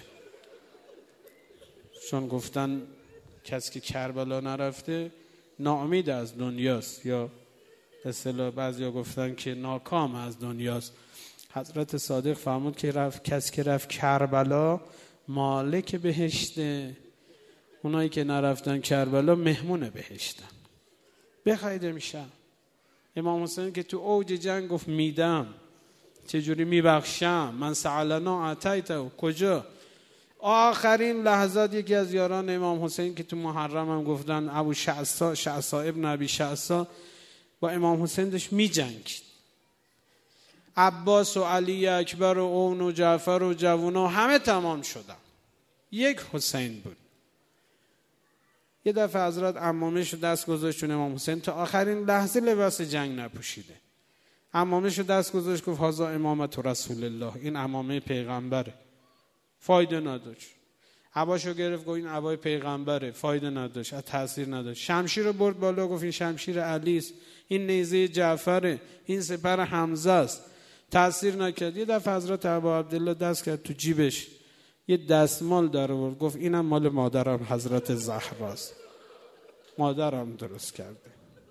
چون گفتن کسی که کربلا نرفته ناامید از دنیاست، یا به اصطلاح بعضیا گفتن که ناکام از دنیاست. حضرت صادق فرمود که کسی که رفت کربلا مالک بهشته، اونایی که نرفتن کربلا مهمون بهشتن، بخیده میشن. امام حسین که تو اوج جنگ گفت میدم، چجوری میبخشم، من سألنا اعطیته، کجا؟ آخرین لحظات یکی از یاران امام حسین که تو محرم هم گفتن ابو شعثا ابن ابی شعثا با امام حسین داشت می جنگید. عباس و علی اکبر و اون و جعفر و جوونا همه تمام شدن، یک حسین بود. یه دفعه حضرت عمامش رو دست گذاشت چون امام حسین تا آخرین لحظه لباس جنگ نپوشیده، عمامش رو دست گذاشت گفت هذا امامت رسول الله، این عمامه پیغمبره. فایده نداشت. عباشو گرفت گفت این عبای پیغمبره، فایده نداشت، تاثیر نداشت. شمشیر رو برد بالا گفت این شمشیر علی است، این نیزه جعفره، این سپر حمزه است، تاثیر نکرد. یه دفعه حضرت ابا عبدالله دست کرد تو جیبش، یه دستمال در آورد گفت اینم مال مادرم حضرت زهراست، مادرم درست کرده.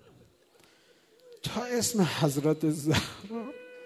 تا اسم حضرت زهرا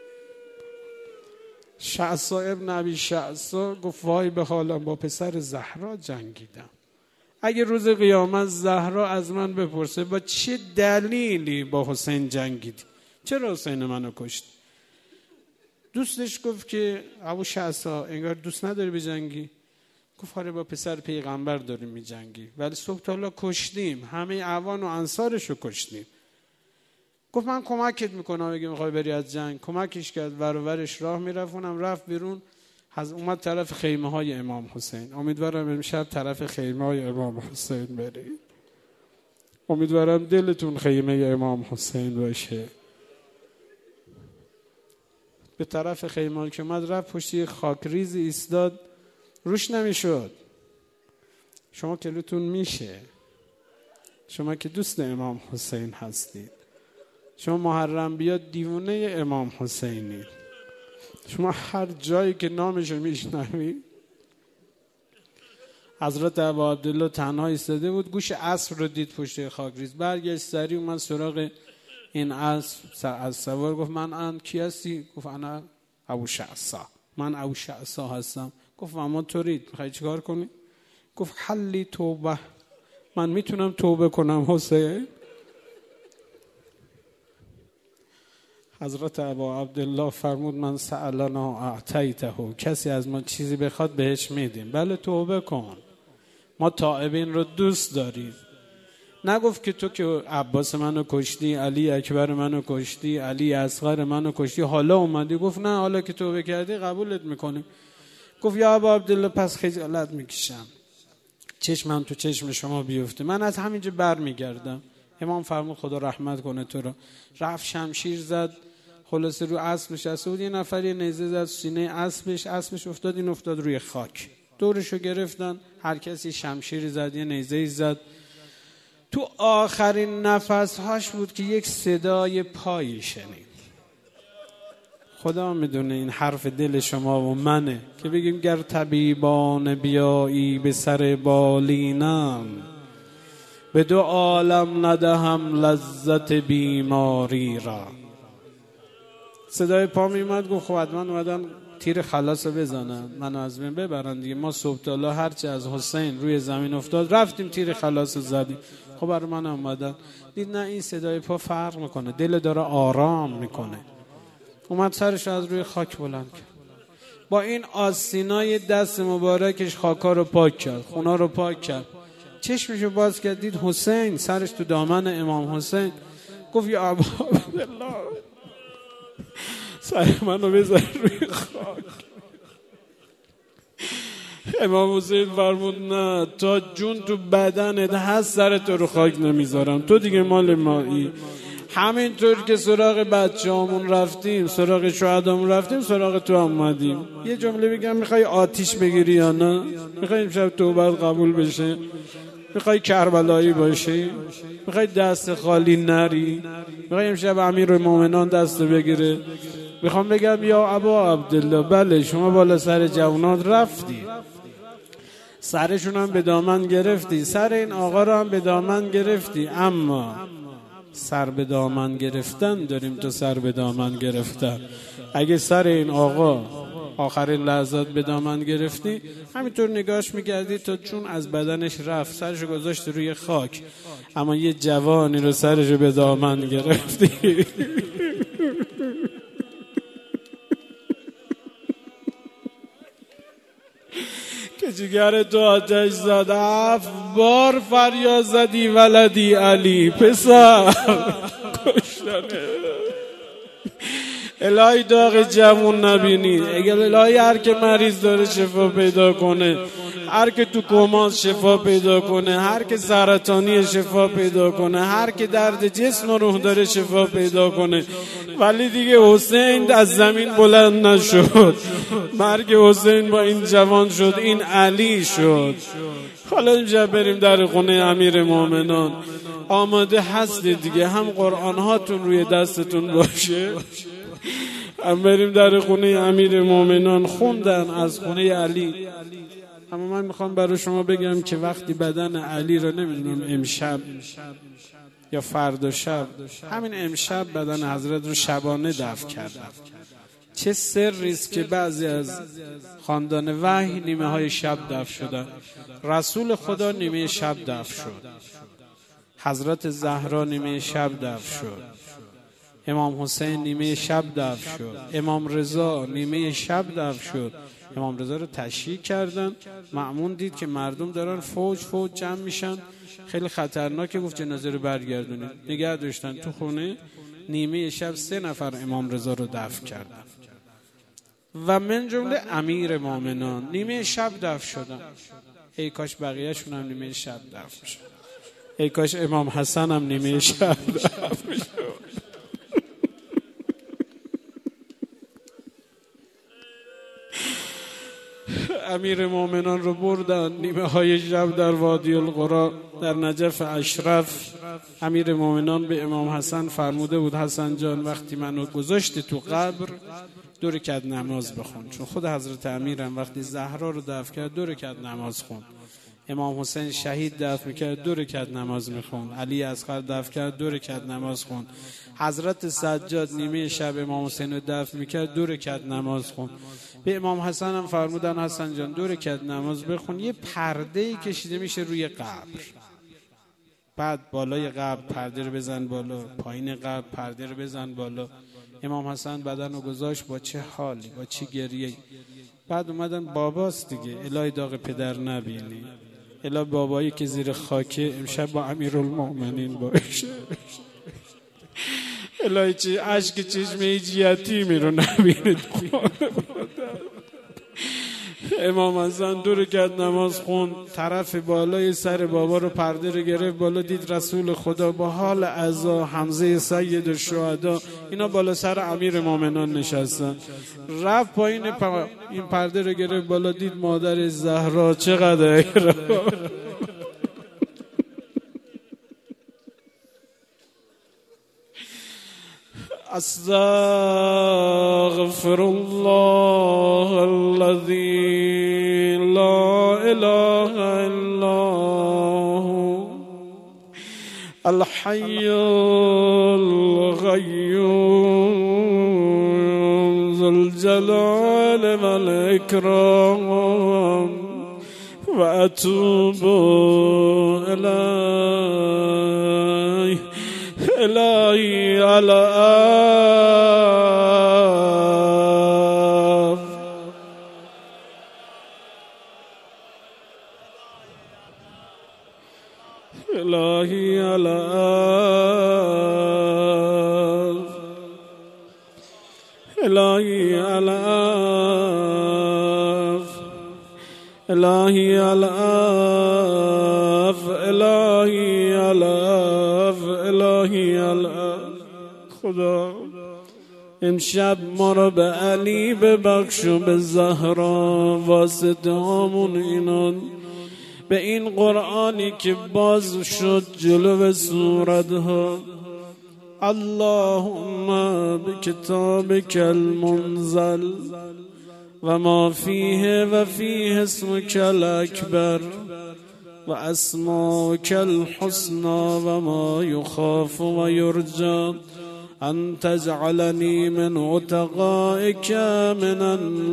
شعثا ابن ابی شعثا گفت وای به حالم، با پسر زهرا جنگیدم. اگه روز قیامت زهرا از من بپرسه با چه دلیلی با حسین جنگیدی، چرا حسین منو کشت؟ دوستش گفت که ابو شعثا انگار دوست نداری بجنگی؟ گفت آره با پسر پیغمبر داری میجنگی، ولی صبح تا حالا کشتیم، همه اعوان و انصارشو کشتیم. گفت من کمکت میکنم اگه میخوای بری از جنگ. کمکش کرد، ور و ورش راه میرفت، اونم رفت بیرون، اومد طرف خیمه های امام حسین. امیدوارم امشب طرف خیمه های امام حسین برید، امیدوارم دلتون خیمه امام حسین باشه. به طرف خیمه که اومد رفت پشت یک خاکریزی ایستاد، روش نمیشد. شما که روتون میشه، شما که دوست امام حسین هستید، شما محرم بیاد دیوانه امام حسینی، شما هر جایی که نامشو میشنوید. حضرت ابا عبدالله تنها ایستاده بود، گوش اسب رو دید پشت خاکریز، برگشت سریع اومد سراغ این اسب، از سوار گفت من کی هستی؟ گفت انا ابو شعثا، من ابو شعثا هستم. گفت اما تورید میخوای چیکار کنی؟ گفت حلی توبه، من میتونم توبه کنم حسین؟ حضرت ابا عبدالله فرمود من سألنا اعطیته، کسی از ما چیزی بخواد بهش میدیم. بله توبه کن، ما تائبین رو دوست داریم. نگفت که تو که عباس منو کشتی، علی اکبر منو کشتی، علی اصغر منو کشتی، حالا اومدی. گفت نه، حالا که توبه کردی قبولت میکنیم. گفت یا ابا عبدالله پس خجالت میکشم، چشمم تو چشم شما بیفته. من از همینجا بر میگردم. امام فرمود خدا رحمت کنه تو رو. رفت شمشیر زد، خلاصه رو اسب نشسته بود، یه نفر یه نیزه زد سینه اسبش افتاد، این افتاد روی خاک. دورشو گرفتن، هر کسی شمشیر زد، یه نیزه زد. تو آخرین نفسهاش بود که یک صدای پایی شنید. خدا میدونه این حرف دل شما و منه که بگیم گر طبیبان بیایی به سر بالینم، به دو عالم ندهم لذت بیماری را. صدای پا میومد، گفت خب حتما اومدن تیر خلاص رو بزنن، منو از بین ببرن دیگه. ما صبح تا حالا هرچی از حسین روی زمین افتاد رفتیم تیر خلاص رو زدیم، خب برای من اومدن. دید نه، این صدای پا فرق میکنه، دل داره آرام میکنه. اومد سرش از روی خاک بلند کرد، با این آستینای دست مبارکش خاکا رو پاک کرد، خونا رو پاک کرد. چشمشو باز کرد، دید حسین سرش تو دامن امام حسین. گفت یا ابا عبدالله، سر منو بذار روی خاک. امام حسین فرمود نه، تا جون تو بدنت هست سرت رو خاک نمیذارم، تو دیگه مال مایی. همینطور که سراغ بچه‌هامون رفتیم، سراغ شهدامون رفتیم، سراغ تو اومدیم. یه جمله بگم، میخوای آتیش بگیری یا نه؟ میخوای امشب توبت قبول بشه؟ میخوای کربلایی باشی؟ میخوای دست خالی نری؟ میخوای امشب امیرالمومنین دست بگیره؟ میخوام بگم یا ابا عبدالله، بله شما بالا سر جوانات رفتی، سرشون هم به دامن گرفتی، سر این آقا رو هم به دامن گرفتی، اما سر به دامن گرفتن داریم تو سر به دامن گرفتن. اگه سر این آقا آخرین لحظات به دامن گرفتی، همینطور نگاش میکردی تا چون از بدنش رفت، سرشو گذاشت روی خاک، اما یه جوانی رو سرشو به دامن گرفتی. که جگر تو آتش زد، 7 بار فریاد زدی ولدی علی، پسر کشتنه. الهی داغ جوون نبینی، الهی هر که مریض داره شفا پیدا کنه، هر که تو کوماس شفا پیدا کنه، هر که سرطانی شفا پیدا کنه، هر که درد جسم و روح داره شفا پیدا کنه. ولی دیگه حسین از زمین بلند نشد، مرگ حسین با این جوان شد، این علی شد. حالا اینجا بریم در خونه امیر مومنان. آماده هستید دیگه؟ هم قرآن هاتون روی دستتون باشه، هم بریم در خونه امیر مومنان. خوندن از خونه علی. اما من میخوام برای شما بگم که وقتی بدن علی رو، نمیدونم امشب یا فردا شب، همین امشب بدن حضرت رو شبانه دفن کردن. چه سریست که بعضی از خاندان وحی نیمه های شب دفن شدن. رسول خدا نیمه شب دفن شد، حضرت زهرا نیمه شب دفن شد، امام حسین نیمه شب دفن شد، امام رضا نیمه شب دفن شد. امام رضا رو تشییع کردن، مأمون دید که مردم دارن فوج جمع میشن، خیلی خطرناکه، گفت جنازه رو برگردونید. نگه داشتن تو خونه. نیمه شب 3 نفر امام رضا رو دفن کردن و من جمله امیر مومنان نیمه شب دفن شدن. ای کاش بقیه شون هم نیمه شب دفن شد. ای کاش امام حسن هم نیمه شب دفن شد. امیر مومنان رو بردن نیمه های شب در وادی القرا در نجف اشرف. امیر مومنان به امام حسن فرموده بود حسن جان وقتی منو گذاشتی تو قبر 2 رکعت نماز بخون، چون خود حضرت امیرم وقتی زهرا رو دفن کرد 2 رکعت نماز خوند. امام حسین شهید دفن میکرد 2 رکعت نماز میخوند. علی اصغر دفن کرد 2 رکعت نماز خوند. حضرت سجاد نیمه شب امام حسین رو دفن میکرد 2 رکعت نماز خوند. به امام حسن هم فرمودن حسن جان 2 رکعت نماز بخون. یه پرده‌ای کشیده میشه روی قبر، بعد بالای قبر پرده رو بزن بالا، پایین قبر پرده رو بزن بالا. امام حسن بدن رو گذاشت، با چه حالی، با چه گریه‌ای. بعد اومدن باباست دیگه، الهی داغ پدر نبینی، الهی بابایی که زیر خاکه امشب با امیرالمومنین باشه، الهی چه عشق چشم هیچ یتیمی رو نبینید. امام حسن 2 رکعت نماز خوند، طرف بالای سر بابا رو پرده رو گرفت بالا، دید رسول خدا با حال عزا، حمزه سید الشهدا اینا بالا سر امیر مومنان نشستن. رفت پایین این پرده رو گرفت بالا، دید مادر زهرا چقدر استغفر الله الذي لا اله الا هو الحي القيوم ذو الجلال والإكرام وأتوب إلهي على إلهي على إلهي على إلهي على إلهي على إلهي على خدا امشب ما را به علی ببخش و به زهرا، واسطه هامون اینان به این قرآنی که باز شد جلو صورتها. اللهم بكتابك المنزل وما فيه وفيه اسمك الأكبر وأسماؤك الحسنى وما يخاف ويرجى أن تجعلني من عتقائك من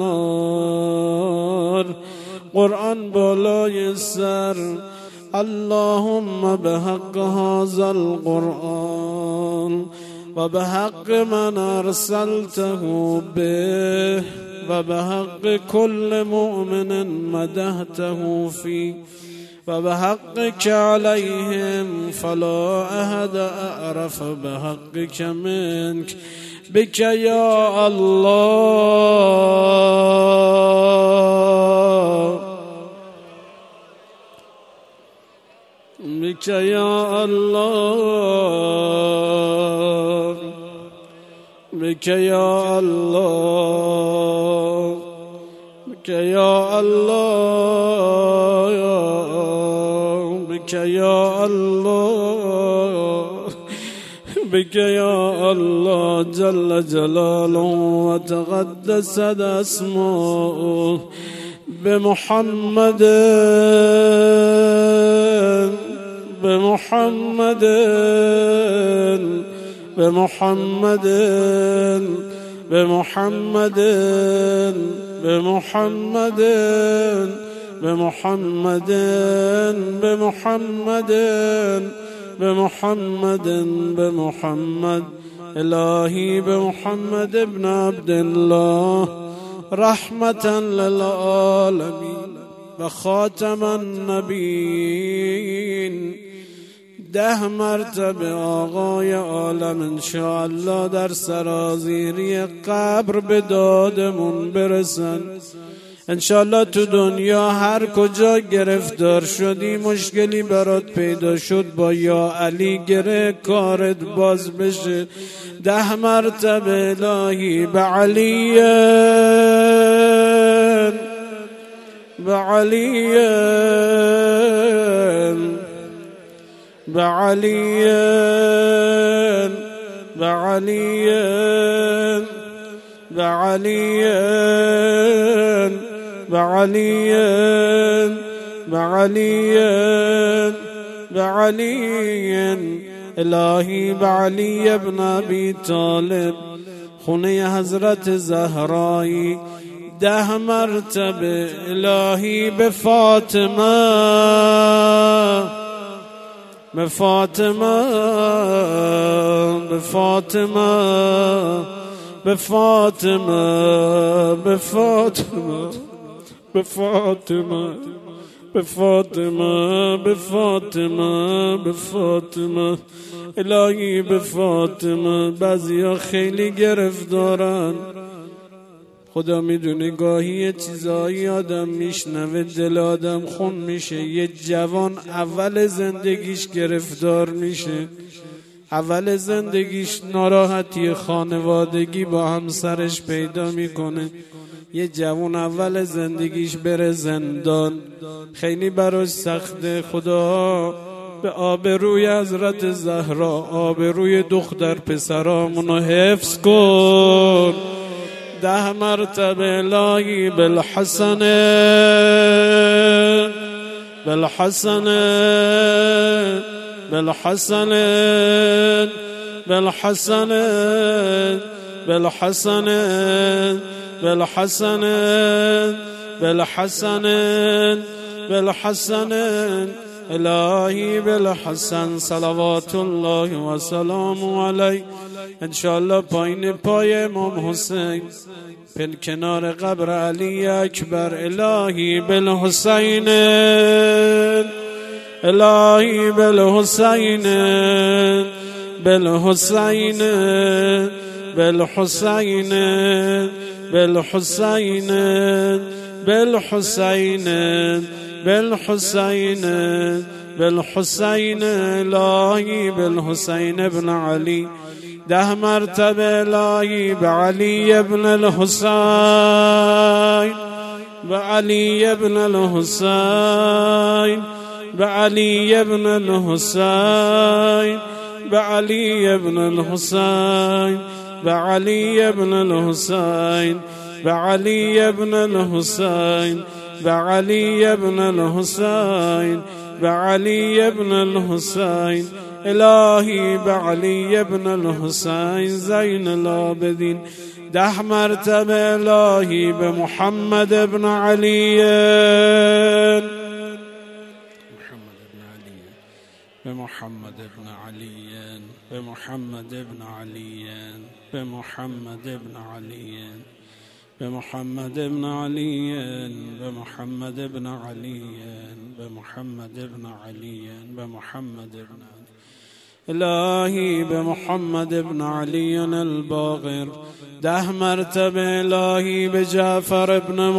النار. قرآن بالای سر. اللهم بحق هذا القرآن وبحق من أرسلته به وبحق كل مؤمن مدحته فيه وبحقك عليهم فلا أحد أعرف بحقك منك بك يا الله بك يا الله بك يا الله بك يا الله بك يا الله بك يا الله جل جلاله وتقدست اسماؤه بمحمد بمحمد بمحمد بمحمد بمحمد بمحمد بمحمد بمحمد بمحمد إلهي بمحمد ابن عبد الله رحمة للعالمين وخاتم النبيين 10 مرتبه آقای عالم انشاءالله در سرازیری قبر به دادمون برسن. انشاءالله تو دنیا هر کجا گرفتار شدی، مشکلی برات پیدا شد، با یا علی گره کارت باز بشه. 10 مرتبه الهی بعلیین بعلیین بعلیین بعلیین بعلیین بعلیین بعلیین بعلیین الهی بعلی ابن ابی طالب خونه حضرت زهرایی 10 مرتبه الهی به فاطمه به فاطمه به فاطمه به فاطمه به فاطمه به فاطمه به فاطمه به فاطمه به فاطمه الهی به فاطمه. بعضیا خیلی گرفتارن، خدا میدونه گاهی یه چیزایی آدم میشنوه دل آدم خون میشه. یه جوان اول زندگیش گرفتار میشه، اول زندگیش ناراحتی خانوادگی با همسرش پیدا میکنه. یه جوان اول زندگیش بره زندان، خیلی براش سخته. خدا به آبروی حضرت زهرا، آبروی دختر پسرامونو حفظ کن. 10 مرتبه الهی بالحسنه بالحسنه بالحسنه بالحسنه بالحسنه بالحسنه بالحسنه بالحسنه الهی بالحسن صلوات الله و سلام علیه. انشاءالله پایین پای امام حسین پل کنار قبر علی اکبر. الهی بالحسین الهی بالحسین بالحسین بالحسین بالحسین بالحسین بالحسین بالحسین الهی بالحسین ابن علی. 10 مرتبه الهی بعلی ابن الحسین بعلی ابن الحسین بعلی ابن الحسین بعلی ابن الحسین بعلی ابن الحسین بعلی ابن الحسین بعلی ابن الحسین بعلی ابن الحسین الهی بعلی ابن الحسین زین العابدین. 10 مرتبه الهی به محمد ابن علی بمحمد ابن علي بمحمد ابن علي بمحمد ابن علي بمحمد ابن علي بمحمد ابن علي بمحمد ابن علي بمحمد ابن علي الهی بمحمد ابن علي الباقر. 10 مرتبه الهی بجعفر ابن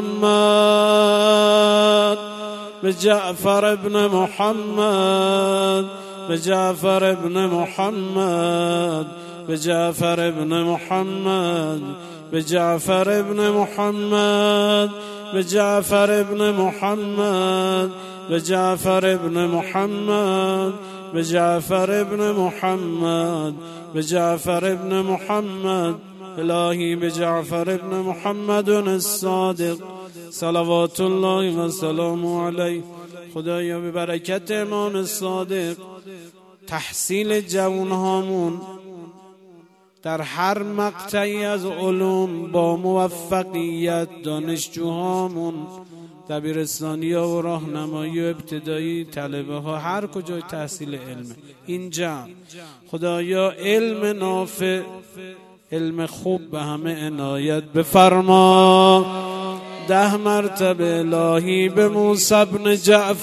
محمد بجعفر ابن محمد بجعفر ابن محمد بجعفر ابن محمد بجعفر ابن محمد بجعفر ابن محمد بجعفر ابن محمد بجعفر ابن محمد بجعفر ابن محمد الهی بجعفر ابن محمد الصادق صلوات الله و سلام علیه. خدایا به برکت امام صادق تحصیل جوانهامون در هر مقطعی از علوم با موفقیت، دانشجوهامون دبیرستانی ها و راهنمایی و ابتدایی طلبه ها هر کجای تحصیل علم اینجا خدایا علم نافع، علم خوب به همه عنایت بفرما. 10 مرتبه الهی به موسی بن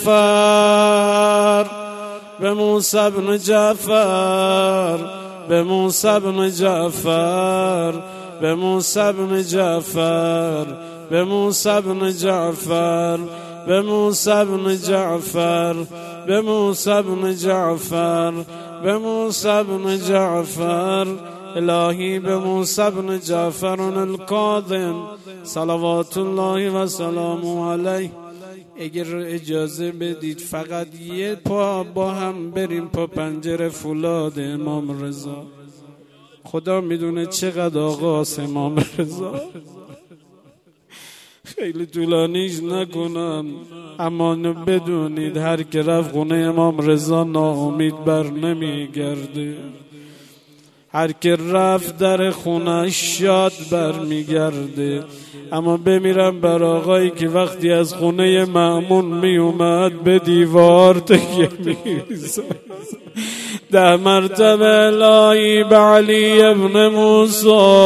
جعفر به موسی بن جعفر به موسی بن جعفر به موسی بن جعفر به موسی بن جعفر به موسی بن جعفر به موسی بن جعفر به موسی بن جعفر الهی به موسی بن جعفر الکاظم صلوات الله و سلام علیه. اگر اجازه بدید فقط یه پا با هم بریم پا پنجره فولاد امام رضا. خدا میدونه چقدر آقاست امام رضا، خیلی طولانیش نکنم، اما بدونید هر که رفت خونه امام رضا ناامید بر نمیگرده، هر که رفت در خونه شاد بر میگرده. اما بمیرم بر آقایی که وقتی از خونه مأمون می اومد به دیوار تکیه می‌زد. 10 مرتبه الهی بعلی ابن موسی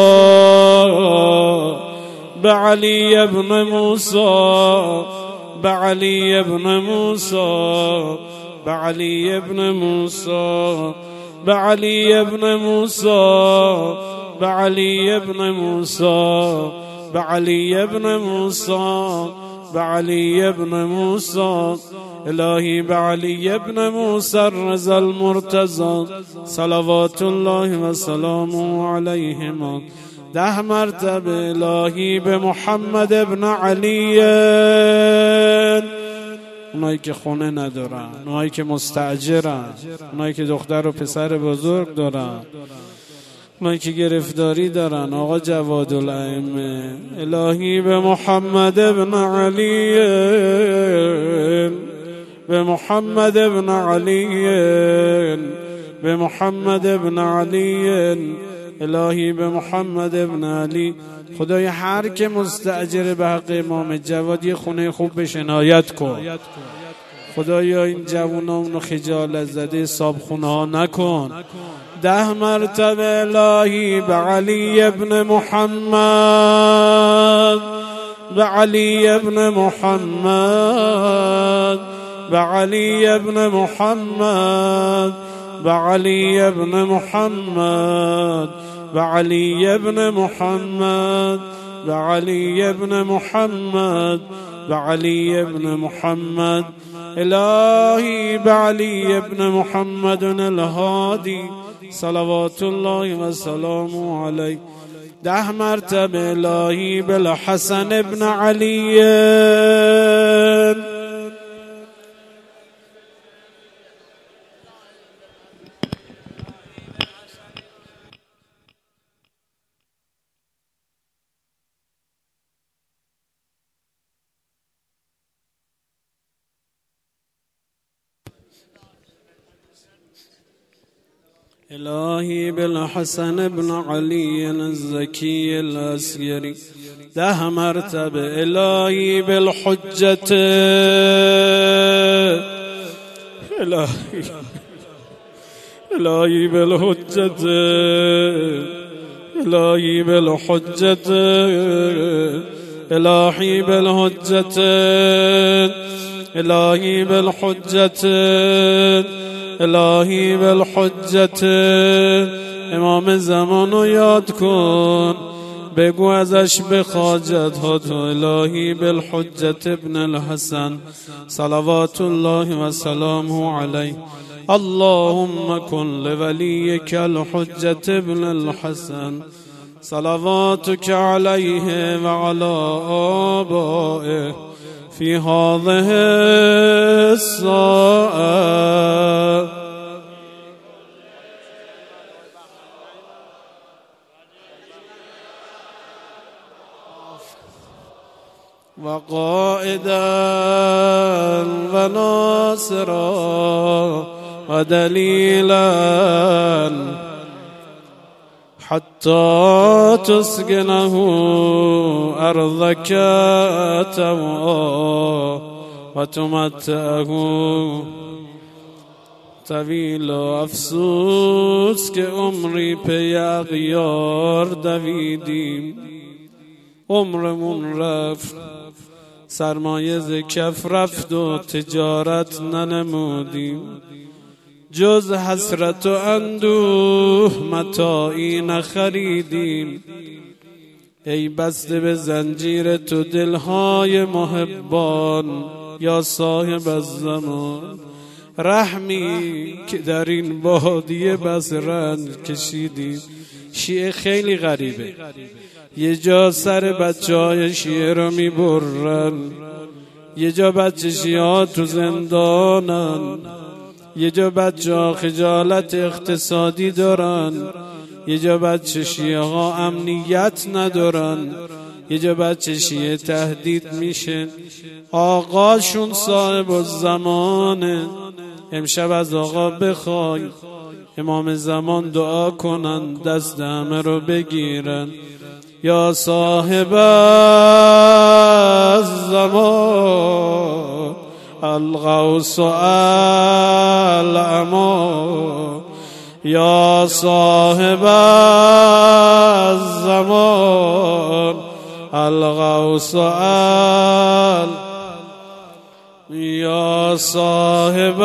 بعلی ابن موسی بعلی ابن موسی بعلی ابن موسی بعلی ابن موسی بعلی ابن موسی بعلي ابن موسى بعلي ابن موسى إلهي بعلي ابن موسى الرضا المرتضى صلوات الله وسلامه عليهما 10 مرتبه الهی به محمد ابن علی. اونایی که خونه ندارن، اونایی که مستاجرن، اونایی که دختر و پسر بزرگ دارن، اونایی که گرفتاری دارن، آقا جواد الائمه، الهی به محمد ابن علی، به محمد ابن علی، به محمد ابن علی، الهی به محمد ابن علی. خدای هر که مستاجر به حق امام جواد یه خونه خوب بهش عنایت کن. خدایا این جوانان خجالت زده صاحب خونه ها نکن. 10 مرتبه الهی به علی ابن محمد، به علی ابن محمد، به علی ابن محمد، به علی ابن محمد، به علی ابن محمد، به علی ابن محمد، به علی ابن محمد. الهی به علی ابن محمد الهادی صلوات الله و سلامه علیه. 10 مرتبه الهی بالحسن ابن علی. الهی بالحسن ابن علی الزکی العسکری. 10 مرتبه الهی بالحجت، الهی بالحجت، الهی بالحجت، الهی بالحجت، الهی بالحجت، الهی بالحجت. امام زمانو یاد کن، بگو ازش بخواجت ها تو. الهی بالحجت ابن الحسن صلوات الله و سلامه علیه. اللهم کن لولیک الحجت ابن الحسن صلواتک علیه و علی آبائه فی هذه الساعه. وقائدا و ناصرا و دلیلا حتی تسکنه ارضک طوعا و تمتعه طویلا. افسوس که عمری پی اغیار دویدیم، عمرمون رفت، سرمایه ز کف رفت و تجارت ننمودیم، جز حسرت و اندوه متاعی نخریدیم. ای بسته به زنجیر تو دلهای محبان، یا صاحب الزمان، رحمی که در این بادیه بس رنج کشیدیم. شیعه خیلی غریبه، یه جا سر بچه های شیعه رو میبرن، یه جا بچه شیعه تو زندانن، یه جا بچه ها خجالت اقتصادی دارن، یه جا بچه شیعه ها امنیت ندارن، یه جا بچه شیعه تهدید میشه. آقاشون صاحب الزمانه. امشب از آقا بخوای امام زمان دعا کنن، دست همه رو بگیرن. یا صاحب الزمان الغوث الامان، یا صاحب الزمان الغوث یا صاحب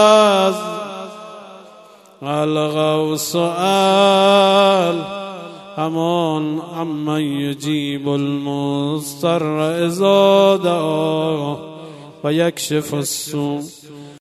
الغوث امان عمن یجیب المضطر اذا دعاه و یکشف السوء